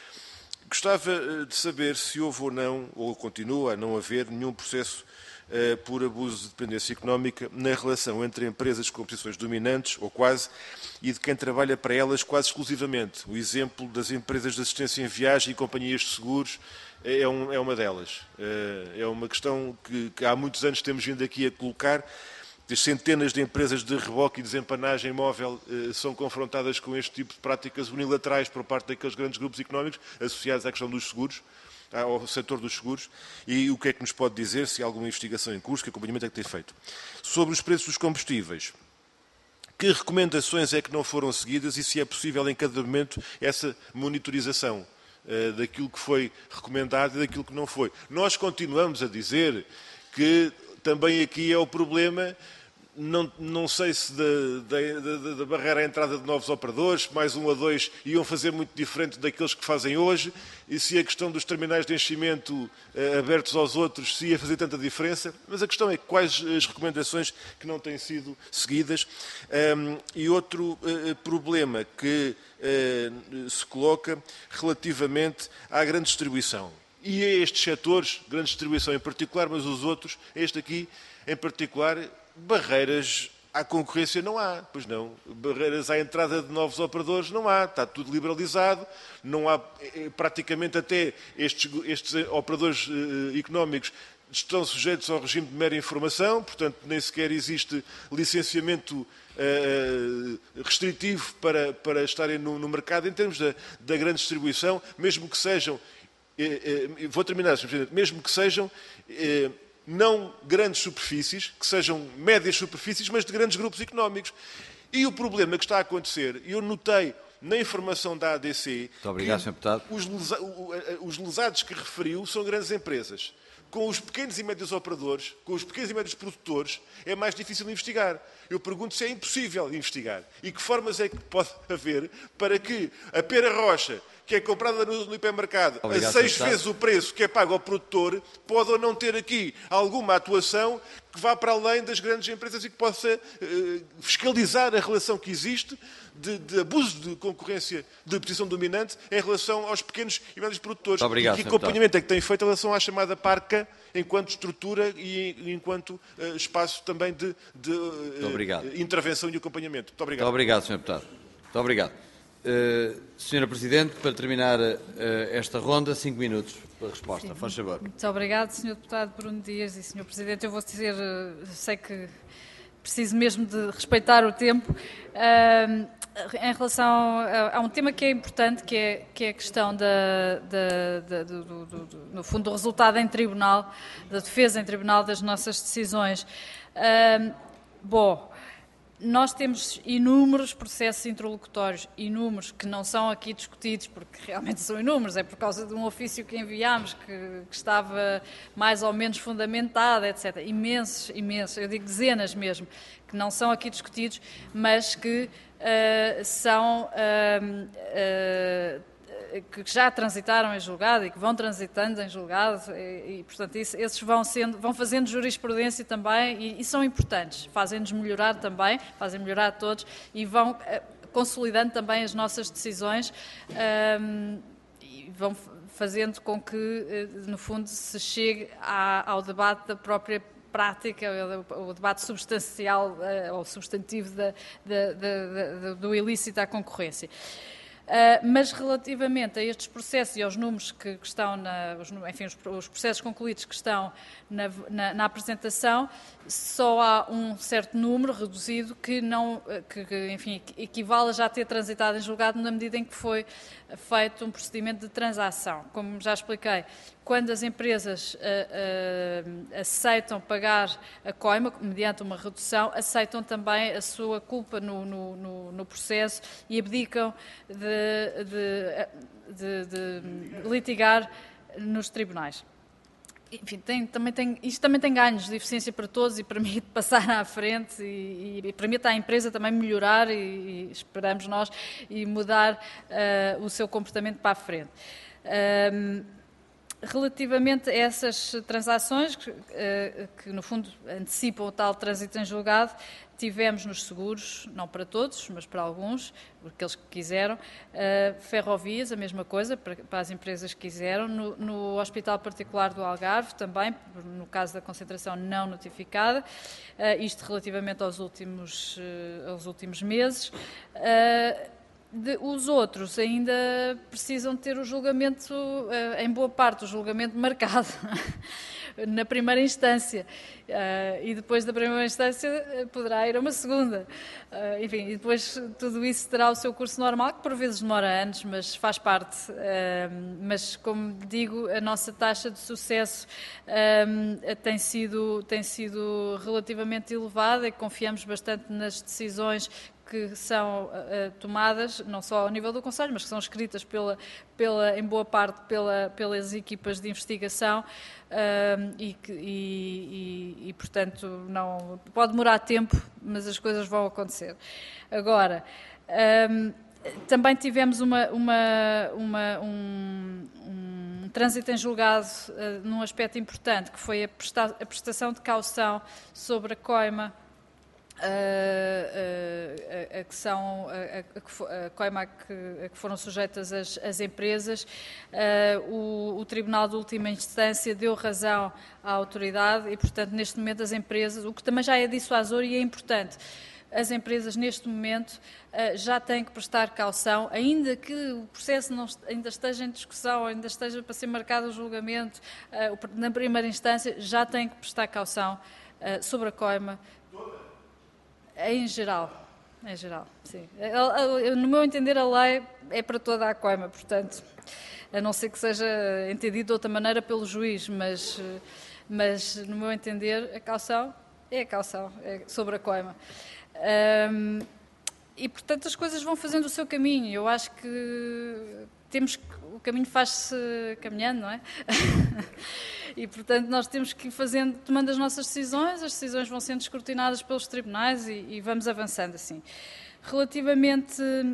Gostava de saber se houve ou não, ou continua a não haver, nenhum processo uh, por abuso de dependência económica na relação entre empresas com posições dominantes, ou quase, e de quem trabalha para elas quase exclusivamente. O exemplo das empresas de assistência em viagem e companhias de seguros é, um, é uma delas. Uh, é uma questão que, que há muitos anos temos vindo aqui a colocar. As centenas de empresas de reboque e desempanagem móvel eh, são confrontadas com este tipo de práticas unilaterais por parte daqueles grandes grupos económicos associados à questão dos seguros, ao setor dos seguros, e o que é que nos pode dizer, se há alguma investigação em curso, que acompanhamento é que tem feito. Sobre os preços dos combustíveis, que recomendações é que não foram seguidas e se é possível em cada momento essa monitorização eh, daquilo que foi recomendado e daquilo que não foi. Nós continuamos a dizer que também aqui é o problema. Não, não sei se da, da, da, da barreira à entrada de novos operadores, mais um a dois, iam fazer muito diferente daqueles que fazem hoje, e se a questão dos terminais de enchimento eh, abertos aos outros se ia fazer tanta diferença, mas a questão é quais as recomendações que não têm sido seguidas. Um, e outro uh, problema que uh, se coloca relativamente à grande distribuição. E a estes setores, grande distribuição em particular, mas os outros, este aqui em particular, barreiras à concorrência não há, pois não. Barreiras à entrada de novos operadores não há, está tudo liberalizado, não há praticamente até estes, estes operadores uh, económicos estão sujeitos ao regime de mera informação, portanto nem sequer existe licenciamento uh, restritivo para, para estarem no, no mercado. Em termos da, da grande distribuição, mesmo que sejam, uh, uh, vou terminar, senhor Presidente, mesmo que sejam uh, não grandes superfícies, que sejam médias superfícies, mas de grandes grupos económicos. E o problema que está a acontecer, eu notei na informação da A D C, muito obrigado, senhor Deputado. Os, lesa, os lesados que referiu são grandes empresas. Com os pequenos e médios operadores, com os pequenos e médios produtores, é mais difícil investigar. Eu pergunto se é impossível investigar. E que formas é que pode haver para que a pera rocha, que é comprada no hipermercado a seis vezes o preço que é pago ao produtor, pode ou não ter aqui alguma atuação que vá para além das grandes empresas e que possa uh, fiscalizar a relação que existe de, de abuso de concorrência de posição dominante em relação aos pequenos e médios produtores. Obrigado, e que acompanhamento é que tem feito em relação à chamada parca enquanto estrutura e enquanto uh, espaço também de, de uh, intervenção e acompanhamento. Muito obrigado. Muito obrigado, senhor Deputado. Muito obrigado. Uh, senhora Presidente, para terminar uh, esta ronda, cinco minutos para a resposta. Sim. Faz favor. Muito obrigado, senhor Deputado Bruno Dias e senhor Presidente. Eu vou dizer, uh, sei que preciso mesmo de respeitar o tempo. Uh, em relação a, a um tema que é importante, que é, que é a questão da, da, da, do, do, do, no fundo, do resultado em tribunal, da defesa em tribunal das nossas decisões. Uh, bom... nós temos inúmeros processos interlocutórios, inúmeros, que não são aqui discutidos, porque realmente são inúmeros, é por causa de um ofício que enviámos, que, que estava mais ou menos fundamentado, etcétera. Imensos, imensos, eu digo dezenas mesmo, que não são aqui discutidos, mas que uh, são... Uh, uh, que já transitaram em julgado e que vão transitando em julgado e, e portanto, isso, esses vão, sendo, vão fazendo jurisprudência também e, e são importantes, fazem-nos melhorar também, fazem melhorar a todos e vão uh, consolidando também as nossas decisões um, e vão fazendo com que, uh, no fundo, se chegue à, ao debate da própria prática, o debate substancial uh, ou substantivo da, da, da, da, do ilícito à concorrência. Uh, mas relativamente a estes processos e aos números que, que estão, na, os, enfim, os, os processos concluídos que estão na, na, na apresentação, só há um certo número reduzido que, não, que, que enfim, equivale a já ter transitado em julgado na medida em que foi feito um procedimento de transação. Como já expliquei, quando as empresas uh, uh, aceitam pagar a coima, mediante uma redução, aceitam também a sua culpa no, no, no, no processo e abdicam de, de, de, de litigar nos tribunais. Enfim, tem, também tem, isto também tem ganhos de eficiência para todos e permite passar à frente e, e permite à empresa também melhorar e, e esperamos nós, e mudar uh, o seu comportamento para a frente. Um, Relativamente a essas transações, que, que no fundo antecipam o tal trânsito em julgado, tivemos nos seguros, não para todos, mas para alguns, aqueles que quiseram, uh, ferrovias, a mesma coisa, para, para as empresas que quiseram, no, no Hospital Particular do Algarve também, no caso da concentração não notificada, uh, isto relativamente aos últimos, uh, aos últimos meses. Uh, De, os outros ainda precisam ter o julgamento, uh, em boa parte, o julgamento marcado na primeira instância. Uh, e depois da primeira instância uh, poderá ir a uma segunda. Uh, enfim, e depois tudo isso terá o seu curso normal, que por vezes demora anos, mas faz parte. Uh, mas, como digo, a nossa taxa de sucesso uh, tem sido, tem sido relativamente elevada e confiamos bastante nas decisões que são uh, tomadas, não só ao nível do Conselho, mas que são escritas pela, pela, em boa parte pela, pelas equipas de investigação uh, e, que, e, e, e, portanto, não, pode demorar tempo, mas as coisas vão acontecer. Agora, um, também tivemos uma, uma, uma, um, um trânsito em julgado uh, num aspecto importante, que foi a, presta, a prestação de caução sobre a coima, A, a, a, que são, a, a, a coima a que, a que foram sujeitas as, as empresas. Uh, o, o Tribunal de Última Instância deu razão à autoridade e, portanto, neste momento as empresas, o que também já é dissuasor e é importante, as empresas neste momento uh, já têm que prestar caução, ainda que o processo não, ainda esteja em discussão, ainda esteja para ser marcado o julgamento, uh, na primeira instância já têm que prestar caução uh, sobre a coima. Em geral, em geral, sim. No meu entender, a lei é para toda a coima, portanto, a não ser que seja entendido de outra maneira pelo juiz, mas, mas no meu entender, a caução é a caução é sobre a coima. Um, e, portanto, as coisas vão fazendo o seu caminho. Eu acho que temos que, o caminho faz-se caminhando, não é? E, portanto, nós temos que ir fazendo, tomando as nossas decisões, as decisões vão sendo escrutinadas pelos tribunais e, e vamos avançando assim. Relativamente uh,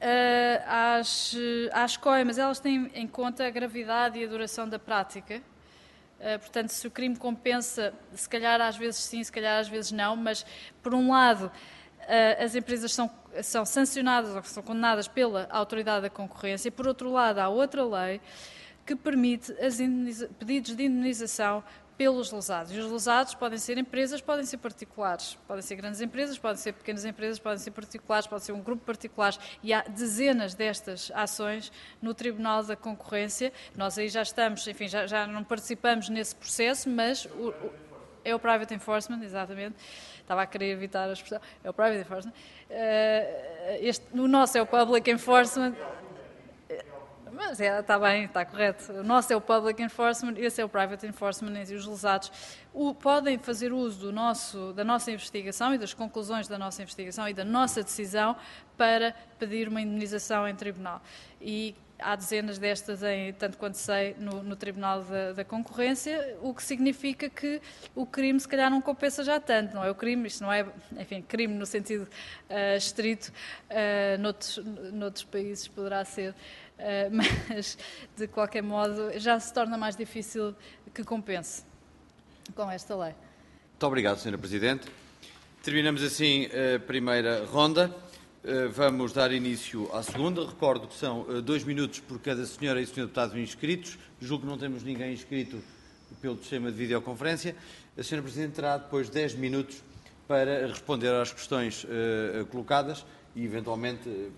às, às coimas, elas têm em conta a gravidade e a duração da prática. Uh, portanto, se o crime compensa, se calhar às vezes sim, se calhar às vezes não, mas, por um lado, uh, as empresas são, são sancionadas ou são condenadas pela Autoridade da Concorrência. Por outro lado, há outra lei que permite as pedidos de indemnização pelos lesados. E os lesados podem ser empresas, podem ser particulares, podem ser grandes empresas, podem ser pequenas empresas, podem ser particulares, pode ser um grupo de particulares. E há dezenas destas ações no Tribunal da Concorrência. Nós aí já estamos, enfim, já, já não participamos nesse processo, mas o, o, é o private enforcement, exatamente. Estava a querer evitar a expressão. É o private enforcement. Uh, este, o nosso é o public enforcement. Mas é, está bem, está correto. O nosso é o Public Enforcement, esse é o Private Enforcement, e os lesados o, podem fazer uso do nosso, da nossa investigação e das conclusões da nossa investigação e da nossa decisão para pedir uma indemnização em tribunal. E há dezenas destas, em, tanto quanto sei, no, no Tribunal da, da Concorrência, o que significa que o crime se calhar não compensa já tanto, não é o crime, isto não é, enfim, crime no sentido uh, estrito, uh, noutros, noutros países poderá ser, uh, mas de qualquer modo já se torna mais difícil que compense com esta lei. Muito obrigado, senhora Presidente. Terminamos assim a primeira ronda. Vamos dar início à segunda. Recordo que são dois minutos por cada senhora e senhor deputado inscritos. Julgo que não temos ninguém inscrito pelo sistema de videoconferência. A senhora Presidente terá depois dez minutos para responder às questões uh, colocadas e, eventualmente, uh,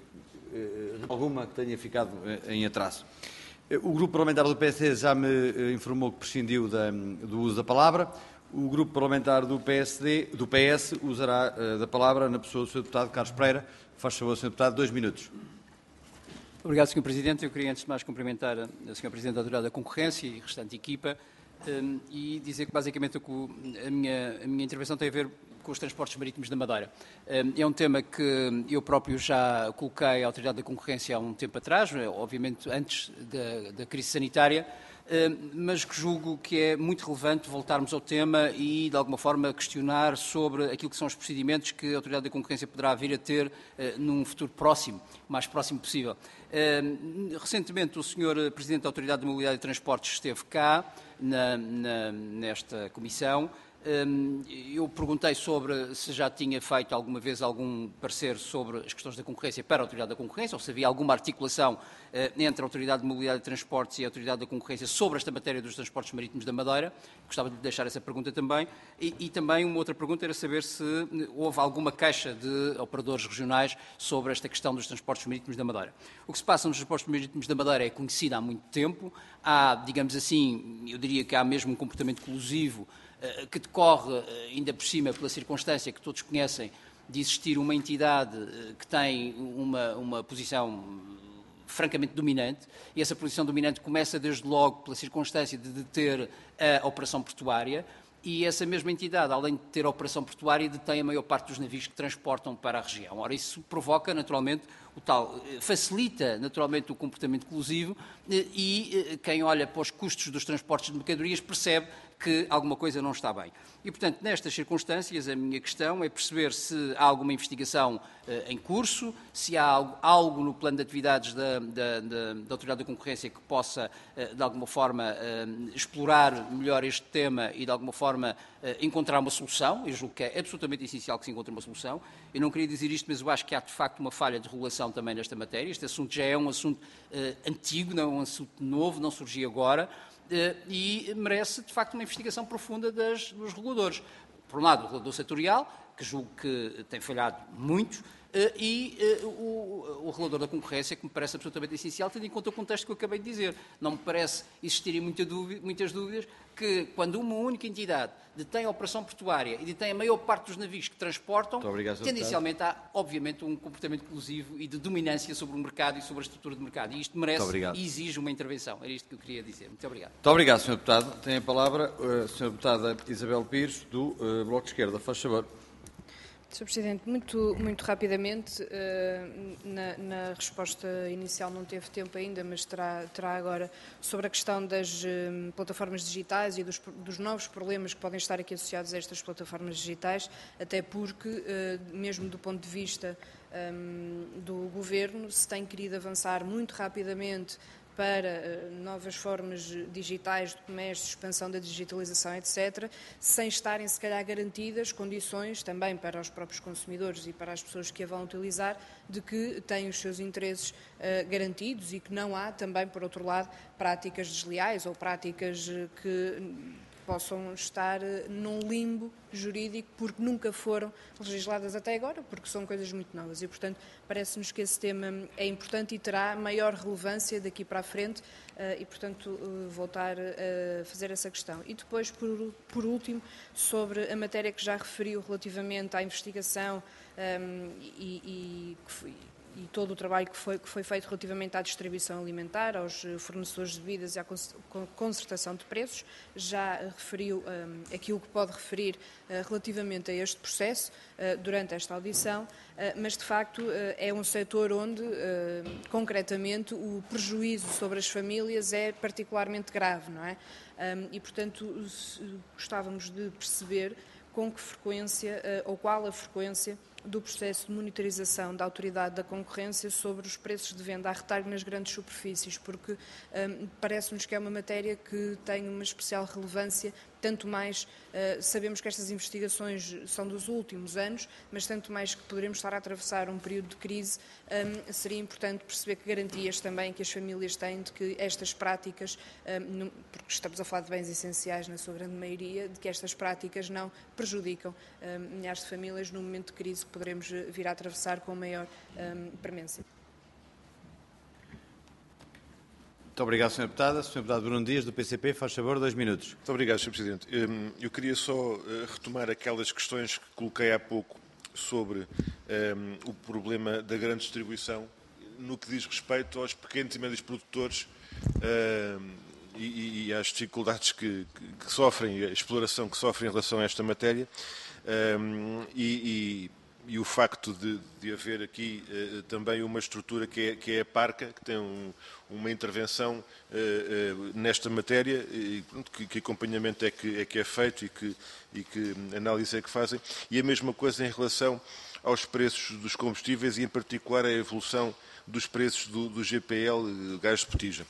alguma que tenha ficado uh, em atraso. O Grupo Parlamentar do P S D já me informou que prescindiu da, do uso da palavra. O Grupo Parlamentar do P S D, do P S usará uh, da palavra na pessoa do senhor Deputado Carlos Pereira. Faz favor, senhor Deputado, dois minutos. Obrigado, senhor Presidente. Eu queria, antes de mais, cumprimentar a senhora Presidente da Autoridade da Concorrência e a restante equipa um, e dizer que, basicamente, a minha, a minha intervenção tem a ver com os transportes marítimos da Madeira. Um, é um tema que eu próprio já coloquei à Autoridade da Concorrência há um tempo atrás, obviamente antes da, da crise sanitária, mas que julgo que é muito relevante voltarmos ao tema e, de alguma forma, questionar sobre aquilo que são os procedimentos que a Autoridade da Concorrência poderá vir a ter uh, num futuro próximo, o mais próximo possível. Uh, recentemente, o senhor Presidente da Autoridade de Mobilidade e Transportes esteve cá, na, na, nesta comissão. Eu perguntei sobre se já tinha feito alguma vez algum parecer sobre as questões da concorrência para a Autoridade da Concorrência, ou se havia alguma articulação entre a Autoridade de Mobilidade e Transportes e a Autoridade da Concorrência sobre esta matéria dos transportes marítimos da Madeira. Gostava de deixar essa pergunta também. E, e também uma outra pergunta era saber se houve alguma queixa de operadores regionais sobre esta questão dos transportes marítimos da Madeira. O que se passa nos transportes marítimos da Madeira é conhecido há muito tempo. Há, digamos assim, eu diria que há mesmo um comportamento collusivo que decorre, ainda por cima, pela circunstância que todos conhecem, de existir uma entidade que tem uma, uma posição francamente dominante, e essa posição dominante começa desde logo pela circunstância de deter a operação portuária, e essa mesma entidade, além de ter a operação portuária, detém a maior parte dos navios que transportam para a região. Ora, isso provoca, naturalmente, o tal, facilita, naturalmente, o comportamento collusivo, e quem olha para os custos dos transportes de mercadorias percebe que alguma coisa não está bem. E, portanto, nestas circunstâncias, a minha questão é perceber se há alguma investigação uh, em curso, se há algo, algo no plano de atividades da, da, da, da Autoridade da Concorrência que possa, uh, de alguma forma, uh, explorar melhor este tema e, de alguma forma, uh, encontrar uma solução. Eu julgo que é absolutamente essencial que se encontre uma solução. Eu não queria dizer isto, mas eu acho que há, de facto, uma falha de regulação também nesta matéria. Este assunto já é um assunto uh, antigo, não é um assunto novo, não surgiu agora. E merece, de facto, uma investigação profunda das, dos reguladores. Por um lado, o regulador setorial, que julgo que tem falhado muito, e o, o regulador da concorrência, que me parece absolutamente essencial, tendo em conta o contexto que eu acabei de dizer. Não me parece existirem muita dúvida, muitas dúvidas que, quando uma única entidade detém a operação portuária e detém a maior parte dos navios que transportam, obrigado, tendencialmente há, obviamente, um comportamento collusivo e de dominância sobre o mercado e sobre a estrutura de mercado. E isto merece e exige uma intervenção. Era isto que eu queria dizer. Muito obrigado. Muito obrigado, senhor Deputado. Tem a palavra a senhora Deputada Isabel Pires, do uh, Bloco de Esquerda. Faz favor. senhor Presidente, muito, muito rapidamente, na, na resposta inicial não teve tempo ainda, mas terá, terá agora, sobre a questão das plataformas digitais e dos, dos novos problemas que podem estar aqui associados a estas plataformas digitais, até porque, mesmo do ponto de vista do Governo, se tem querido avançar muito rapidamente para novas formas digitais de comércio, expansão da digitalização, etcétera, sem estarem, se calhar, garantidas condições também para os próprios consumidores e para as pessoas que a vão utilizar, de que têm os seus interesses uh, garantidos e que não há também, por outro lado, práticas desleais ou práticas que possam estar num limbo jurídico porque nunca foram legisladas até agora, porque são coisas muito novas e, portanto, parece-nos que esse tema é importante e terá maior relevância daqui para a frente e, portanto, voltar a fazer essa questão. E depois, por, por último, sobre a matéria que já referiu relativamente à investigação um, e, e, e todo o trabalho que foi, que foi feito relativamente à distribuição alimentar, aos fornecedores de bebidas e à concertação de preços. Já referiu um, aquilo que pode referir uh, relativamente a este processo uh, durante esta audição, uh, mas de facto uh, é um setor onde, uh, concretamente, o prejuízo sobre as famílias é particularmente grave, não é? Um, e, portanto, gostávamos de perceber com que frequência uh, ou qual a frequência do processo de monitorização da Autoridade da Concorrência sobre os preços de venda a retalho nas grandes superfícies, porque um, parece-nos que é uma matéria que tem uma especial relevância, tanto mais, uh, sabemos que estas investigações são dos últimos anos, mas tanto mais que poderemos estar a atravessar um período de crise, um, seria importante perceber que garantias também que as famílias têm de que estas práticas, um, não, porque estamos a falar de bens essenciais na sua grande maioria, de que estas práticas não prejudicam um, milhares de famílias no momento de crise que poderemos vir a atravessar com maior um, premência. Muito obrigado, senhora Deputada. senhor Deputado Bruno Dias, do P C P, faz favor, dois minutos. Muito obrigado, senhor Presidente. Eu queria só retomar aquelas questões que coloquei há pouco sobre um, o problema da grande distribuição no que diz respeito aos pequenos e médios produtores um, e, e às dificuldades que, que, que sofrem, a exploração que sofrem em relação a esta matéria um, e, e E o facto de, de haver aqui uh, também uma estrutura que é, que é a Parca, que tem um, uma intervenção uh, uh, nesta matéria, e pronto, que, que acompanhamento é que é, que é feito e que, e que análise é que fazem. E a mesma coisa em relação aos preços dos combustíveis e, em particular, a evolução dos preços do, do G P L, gás de botija.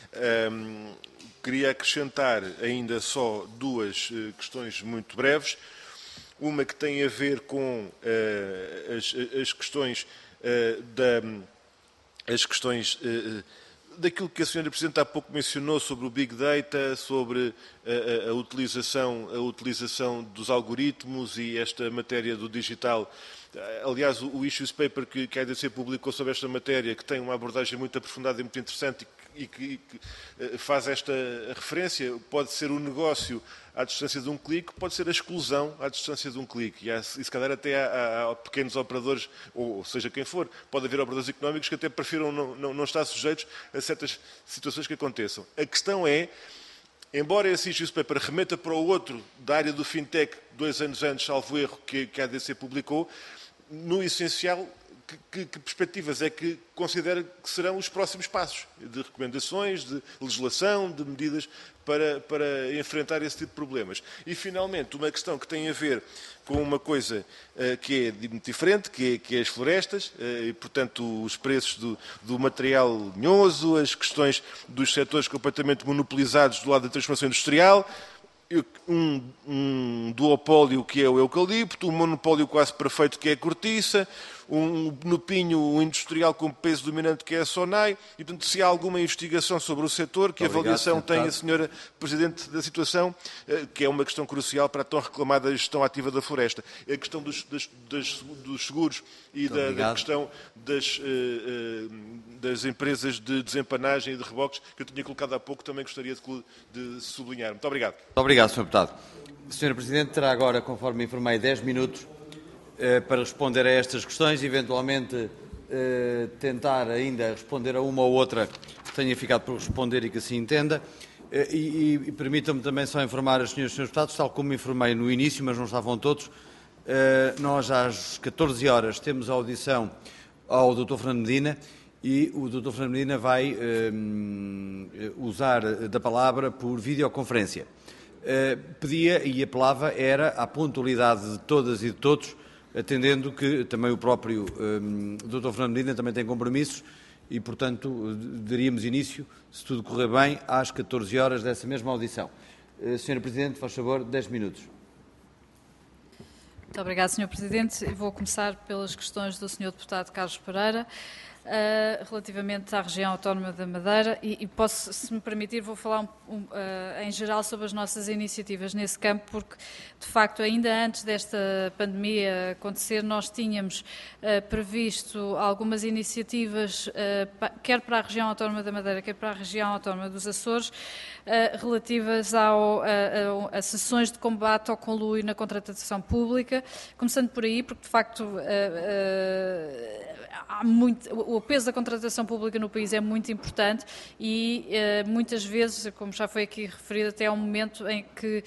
Um, queria acrescentar ainda só duas uh, questões muito breves. Uma que tem a ver com uh, as, as questões, uh, da, as questões uh, daquilo que a senhora Presidente há pouco mencionou sobre o Big Data, sobre a, a, utilização, a utilização dos algoritmos e esta matéria do digital. Aliás, o, o Issues Paper que, que a A D C publicou sobre esta matéria, que tem uma abordagem muito aprofundada e muito interessante e que, e que uh, faz esta referência, pode ser um negócio à distância de um clique, pode ser a exclusão à distância de um clique. E, há, e se calhar até há, há pequenos operadores, ou seja quem for, pode haver operadores económicos que até prefiram não, não, não estar sujeitos a certas situações que aconteçam. A questão é, embora esse Issues Paper remeta para o outro da área do fintech, dois anos antes, salvo erro, que, que a A D C publicou, no essencial, que, que, que perspectivas é que considera que serão os próximos passos de recomendações, de legislação, de medidas para, para enfrentar esse tipo de problemas? E, finalmente, uma questão que tem a ver com uma coisa uh, que é muito diferente, que é, que é as florestas, uh, e, portanto, os preços do, do material linhoso, as questões dos setores completamente monopolizados do lado da transformação industrial, um, um duopólio que é o eucalipto, um monopólio quase perfeito que é a cortiça, um monopínio industrial com peso dominante que é a SONAI, e, portanto, se há alguma investigação sobre o setor, que Obrigado, avaliação tem deputado. a senhora Presidente da situação, que é uma questão crucial para a tão reclamada gestão ativa da floresta. A questão dos, das, das, dos seguros e da, da questão das, uh, uh, das empresas de desempanagem e de reboques, que eu tinha colocado há pouco, também gostaria de, de sublinhar. Muito obrigado. Muito obrigado, senhor Deputado. senhora Presidente, terá agora, conforme informei, dez minutos para responder a estas questões, eventualmente eh, tentar ainda responder a uma ou outra que tenha ficado por responder e que assim entenda. Eh, e e permitam-me também só informar as senhoras e senhores deputados, tal como informei no início, mas não estavam todos, eh, nós às catorze horas temos a audição ao doutor Fernando Medina e o doutor Fernando Medina vai eh, usar da palavra por videoconferência. Eh, pedia e apelava era à pontualidade de todas e de todos, atendendo que também o próprio um, doutor Fernando Medina também tem compromissos e, portanto, daríamos início, se tudo correr bem, às catorze horas dessa mesma audição. Uh, senhora Presidente, faz favor, dez minutos. Muito obrigada, senhor Presidente. Eu vou começar pelas questões do senhor Deputado Carlos Pereira. Uh, relativamente à região autónoma da Madeira e, e posso, se me permitir, vou falar um, um, uh, em geral sobre as nossas iniciativas nesse campo, porque de facto ainda antes desta pandemia acontecer nós tínhamos uh, previsto algumas iniciativas, uh, pa, quer para a região autónoma da Madeira, quer para a região autónoma dos Açores, uh, relativas ao, a, a, a sessões de combate ao conluio na contratação pública, começando por aí, porque de facto uh, uh, há muito, o peso da contratação pública no país é muito importante e uh, muitas vezes, como já foi aqui referido, até há um momento em que uh,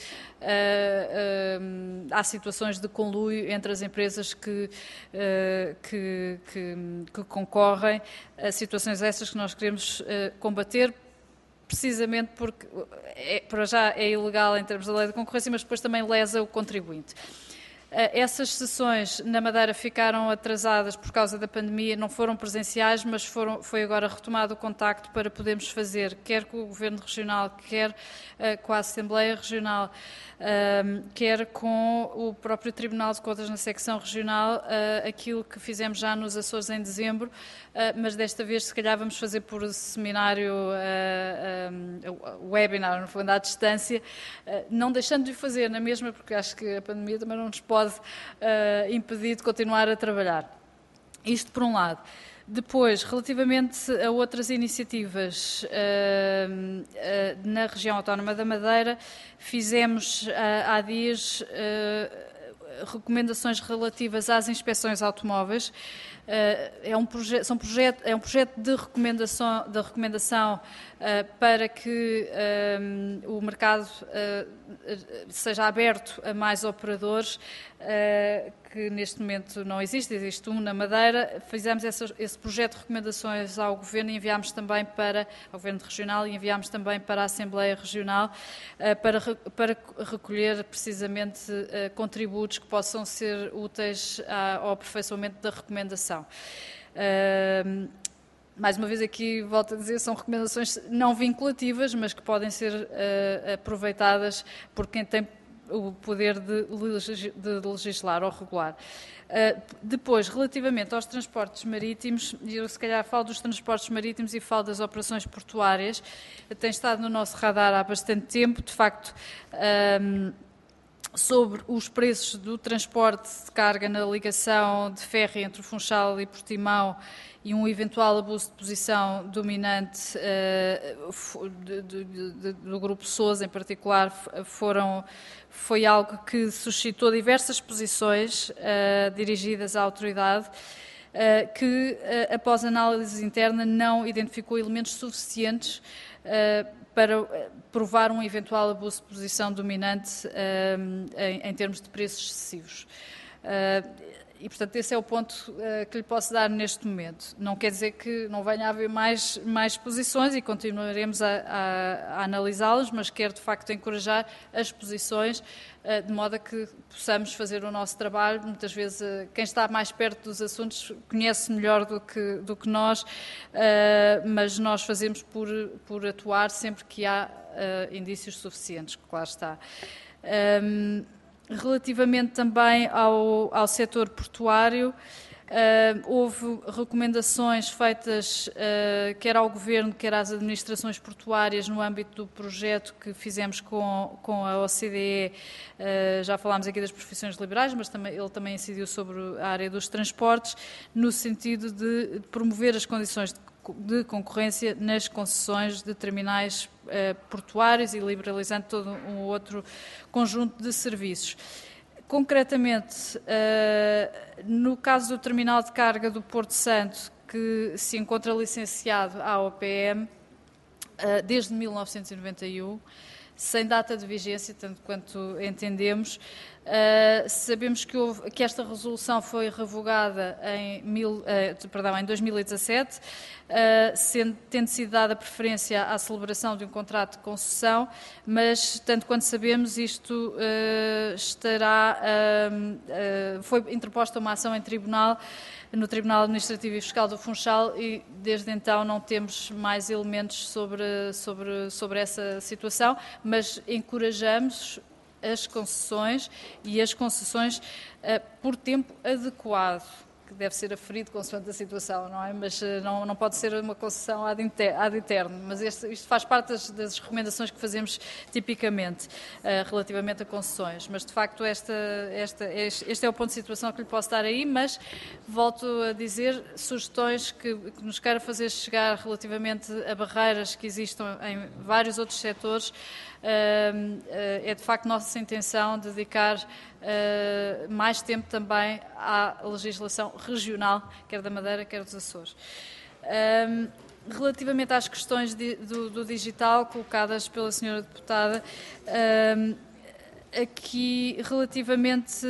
uh, há situações de conluio entre as empresas que, uh, que, que, que concorrem, a situações essas que nós queremos uh, combater, precisamente porque, é, para já, é ilegal em termos da lei de concorrência, mas depois também lesa o contribuinte. Essas sessões na Madeira ficaram atrasadas por causa da pandemia, não foram presenciais, mas foram, foi agora retomado o contacto para podermos fazer, quer com o Governo Regional, quer uh, com a Assembleia Regional, uh, quer com o próprio Tribunal de Contas na secção regional, uh, aquilo que fizemos já nos Açores em dezembro, uh, mas desta vez se calhar vamos fazer por seminário, uh, um, webinar, no fundo, à distância, uh, não deixando de o fazer na mesma, porque acho que a pandemia também não nos pode pode uh, impedir de continuar a trabalhar. Isto por um lado. Depois, relativamente a outras iniciativas uh, uh, na região autónoma da Madeira, fizemos uh, há dias uh, recomendações relativas às inspeções automóveis. Uh, é, um proje são projeto, é um projeto de recomendação, de recomendação uh, para que uh, o mercado uh, seja aberto a mais operadores, uh, que neste momento não existe, existe um na Madeira. Fizemos essa, esse projeto de recomendações ao Governo e enviámos também para ao Governo Regional e enviámos também para a Assembleia Regional uh, para, para recolher precisamente uh, contributos que possam ser úteis uh, ao aperfeiçoamento da recomendação. Uh, mais uma vez aqui, volto a dizer, são recomendações não vinculativas, mas que podem ser uh, aproveitadas por quem tem o poder de, legis de legislar ou regular. Uh, depois, relativamente aos transportes marítimos, e eu se calhar falo dos transportes marítimos e falo das operações portuárias, tem estado no nosso radar há bastante tempo, de facto, um, sobre os preços do transporte de carga na ligação de ferro entre o Funchal e Portimão e um eventual abuso de posição dominante uh, de, de, de, do Grupo Sousa, em particular, foram, foi algo que suscitou diversas posições uh, dirigidas à autoridade, uh, que, uh, após análise interna, não identificou elementos suficientes uh, para provar um eventual abuso de posição dominante uh, em, em termos de preços excessivos. Uh, e, portanto, esse é o ponto uh, que lhe posso dar neste momento. Não quer dizer que não venha a haver mais, mais posições e continuaremos a, a, a analisá-las, mas quero, de facto, encorajar as posições uh, de modo a que possamos fazer o nosso trabalho. Muitas vezes, uh, quem está mais perto dos assuntos conhece melhor do que, do que nós, uh, mas nós fazemos por, por atuar sempre que há uh, indícios suficientes, claro está. Um, Relativamente também ao, ao setor portuário, uh, houve recomendações feitas uh, quer ao Governo, quer às administrações portuárias no âmbito do projeto que fizemos com, com a O C D E. Uh, já falámos aqui das profissões liberais, mas também, ele também incidiu sobre a área dos transportes, no sentido de promover as condições de de concorrência nas concessões de terminais eh, portuários e liberalizando todo um outro conjunto de serviços. Concretamente, eh, no caso do terminal de carga do Porto Santo, que se encontra licenciado à O P M eh, desde mil novecentos e noventa e um, sem data de vigência, tanto quanto entendemos. Uh, sabemos que, houve, que esta resolução foi revogada em, mil, uh, perdão, em dois mil e dezassete, uh, sendo, tendo sido dada preferência à celebração de um contrato de concessão, mas, tanto quanto sabemos, isto uh, estará, uh, uh, foi interposta uma ação em tribunal, no Tribunal Administrativo e Fiscal do Funchal, e desde então não temos mais elementos sobre, sobre, sobre essa situação, mas encorajamos as concessões e as concessões uh, por tempo adequado. que deve ser aferido consoante a situação, não é? Mas não, não pode ser uma concessão ad, inter, ad eterno, mas este, isto faz parte das, das recomendações que fazemos tipicamente uh, relativamente a concessões, mas de facto esta, esta, este, este é o ponto de situação que lhe posso dar aí, mas volto a dizer, sugestões que, que nos queira fazer chegar relativamente a barreiras que existam em vários outros setores, Uh, uh, é de facto nossa intenção dedicar uh, mais tempo também à legislação regional, quer da Madeira, quer dos Açores. Uh, relativamente às questões de, do, do digital colocadas pela senhora deputada, uh, aqui relativamente...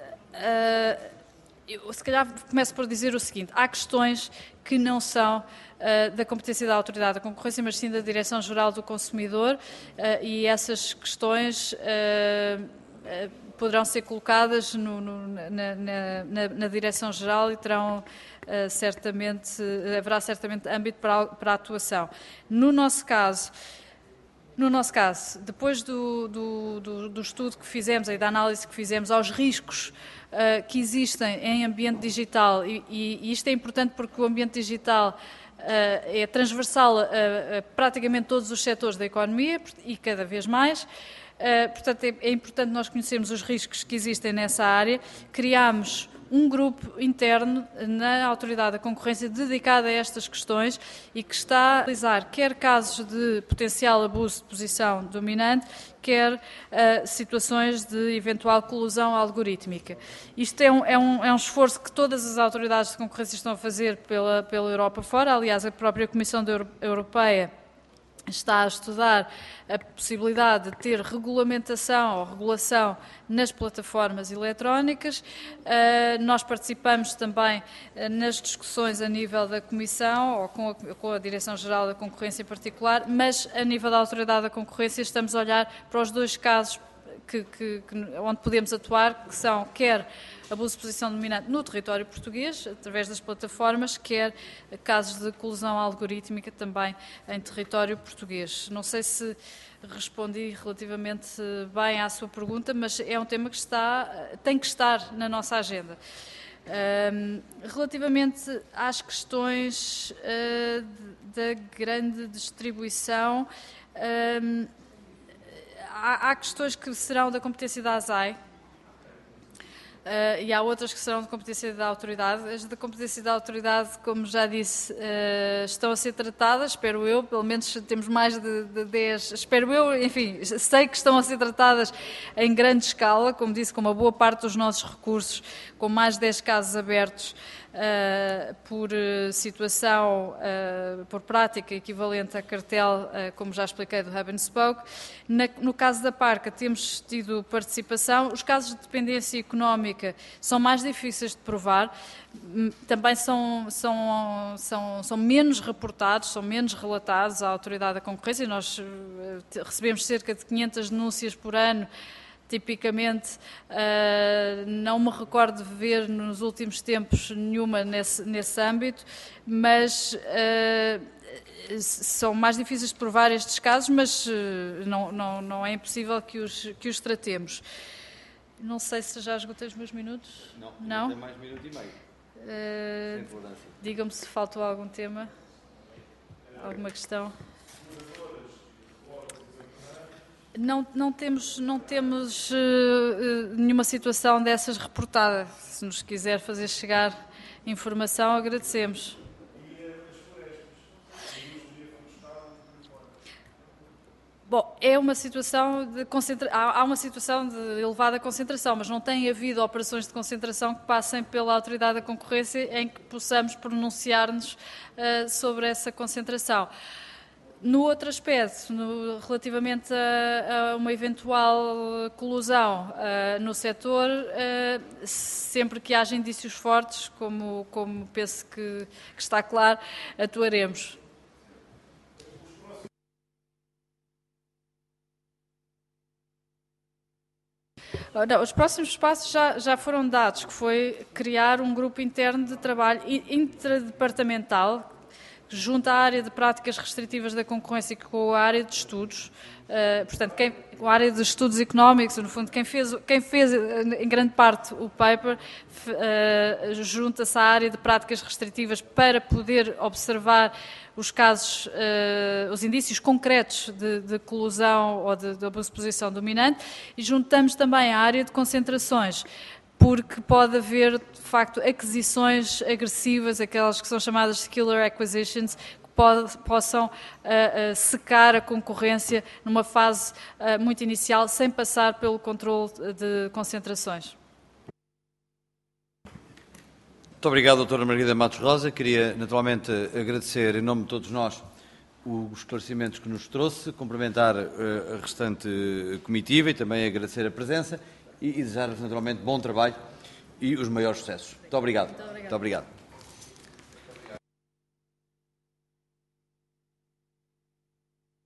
Uh, eu, se calhar começo por dizer o seguinte, há questões que não são uh, da competência da Autoridade da Concorrência, mas sim da Direção-Geral do Consumidor, uh, e essas questões uh, uh, poderão ser colocadas no, no, na, na, na, na Direção-Geral e terão uh, certamente, haverá certamente âmbito para, para a atuação. No nosso caso, No nosso caso, depois do, do, do, do estudo que fizemos e da análise que fizemos aos riscos uh, que existem em ambiente digital, e, e isto é importante porque o ambiente digital uh, é transversal a, a praticamente todos os setores da economia e cada vez mais. Uh, portanto, é, é importante nós conhecermos os riscos que existem nessa área. Criámos um grupo interno na Autoridade da Concorrência dedicado a estas questões e que está a analisar quer casos de potencial abuso de posição dominante, quer uh, situações de eventual colusão algorítmica. Isto é um, é, um, é um esforço que todas as autoridades de concorrência estão a fazer pela, pela Europa fora. Aliás, a própria Comissão Europeia está a estudar a possibilidade de ter regulamentação ou regulação nas plataformas eletrónicas. Uh, nós participamos também uh, nas discussões a nível da Comissão ou com a, com a Direção-Geral da Concorrência em particular, mas a nível da Autoridade da Concorrência estamos a olhar para os dois casos que, que, que, onde podemos atuar, que são quer abuso de posição dominante no território português, através das plataformas, quer casos de colusão algorítmica também em território português. Não sei se respondi relativamente bem à sua pergunta, mas é um tema que está, tem que estar na nossa agenda. Um, relativamente às questões uh, da grande distribuição, um, há, há questões que serão da competência da A S A I, Uh, e há outras que serão de competência da autoridade. As da competência da autoridade, como já disse, uh, estão a ser tratadas, espero eu, pelo menos temos mais de, de dez, espero eu, enfim, sei que estão a ser tratadas em grande escala, como disse, com uma boa parte dos nossos recursos, com mais de dez casos abertos, Uh, por uh, situação, uh, por prática equivalente a cartel, uh, como já expliquei, do Hub and Spoke. Na, no caso da Parca, temos tido participação. Os casos de dependência económica são mais difíceis de provar, também são, são, são, são menos reportados, são menos relatados à Autoridade da Concorrência. Nós uh, recebemos cerca de quinhentas denúncias por ano. Tipicamente, uh, não me recordo de ver nos últimos tempos nenhuma nesse, nesse âmbito, mas uh, são mais difíceis de provar estes casos, mas uh, não, não, não é impossível que os, que os tratemos. Não sei se já esgotei os meus minutos. Não, não? tem mais minuto e meio. Uh, Digam-me se faltou algum tema, alguma questão. Não, não temos, não temos uh, uh, nenhuma situação dessas reportada. Se nos quiser fazer chegar informação, agradecemos. Bom, é uma situação de concentra... há uma situação de elevada concentração, mas não tem havido operações de concentração que passem pela Autoridade da Concorrência em que possamos pronunciar-nos uh, sobre essa concentração. No outro aspecto, no, relativamente a, a uma eventual colusão uh, no setor, uh, sempre que haja indícios fortes, como, como penso que, que está claro, atuaremos. Não, os próximos passos já, já foram dados, que foi criar um grupo interno de trabalho intradepartamental que junta a área de práticas restritivas da concorrência com a área de estudos. Uh, portanto, quem, a área de estudos económicos, no fundo, quem fez, quem fez em grande parte o paper, uh, junta-se à área de práticas restritivas para poder observar os casos, uh, os indícios concretos de, de colusão ou de, de abuso de posição dominante, e juntamos também a área de concentrações, porque pode haver, de facto, aquisições agressivas, aquelas que são chamadas de killer acquisitions, que pode, possam uh, uh, secar a concorrência numa fase uh, muito inicial, sem passar pelo controle de concentrações. Muito obrigado, doutora Margarida Matos Rosa. Queria, naturalmente, agradecer, em nome de todos nós, os esclarecimentos que nos trouxe, cumprimentar uh, a restante comitiva e também agradecer a presença e desejar-vos, naturalmente, bom trabalho e os maiores sucessos. Muito obrigado. Muito obrigado. Muito obrigado.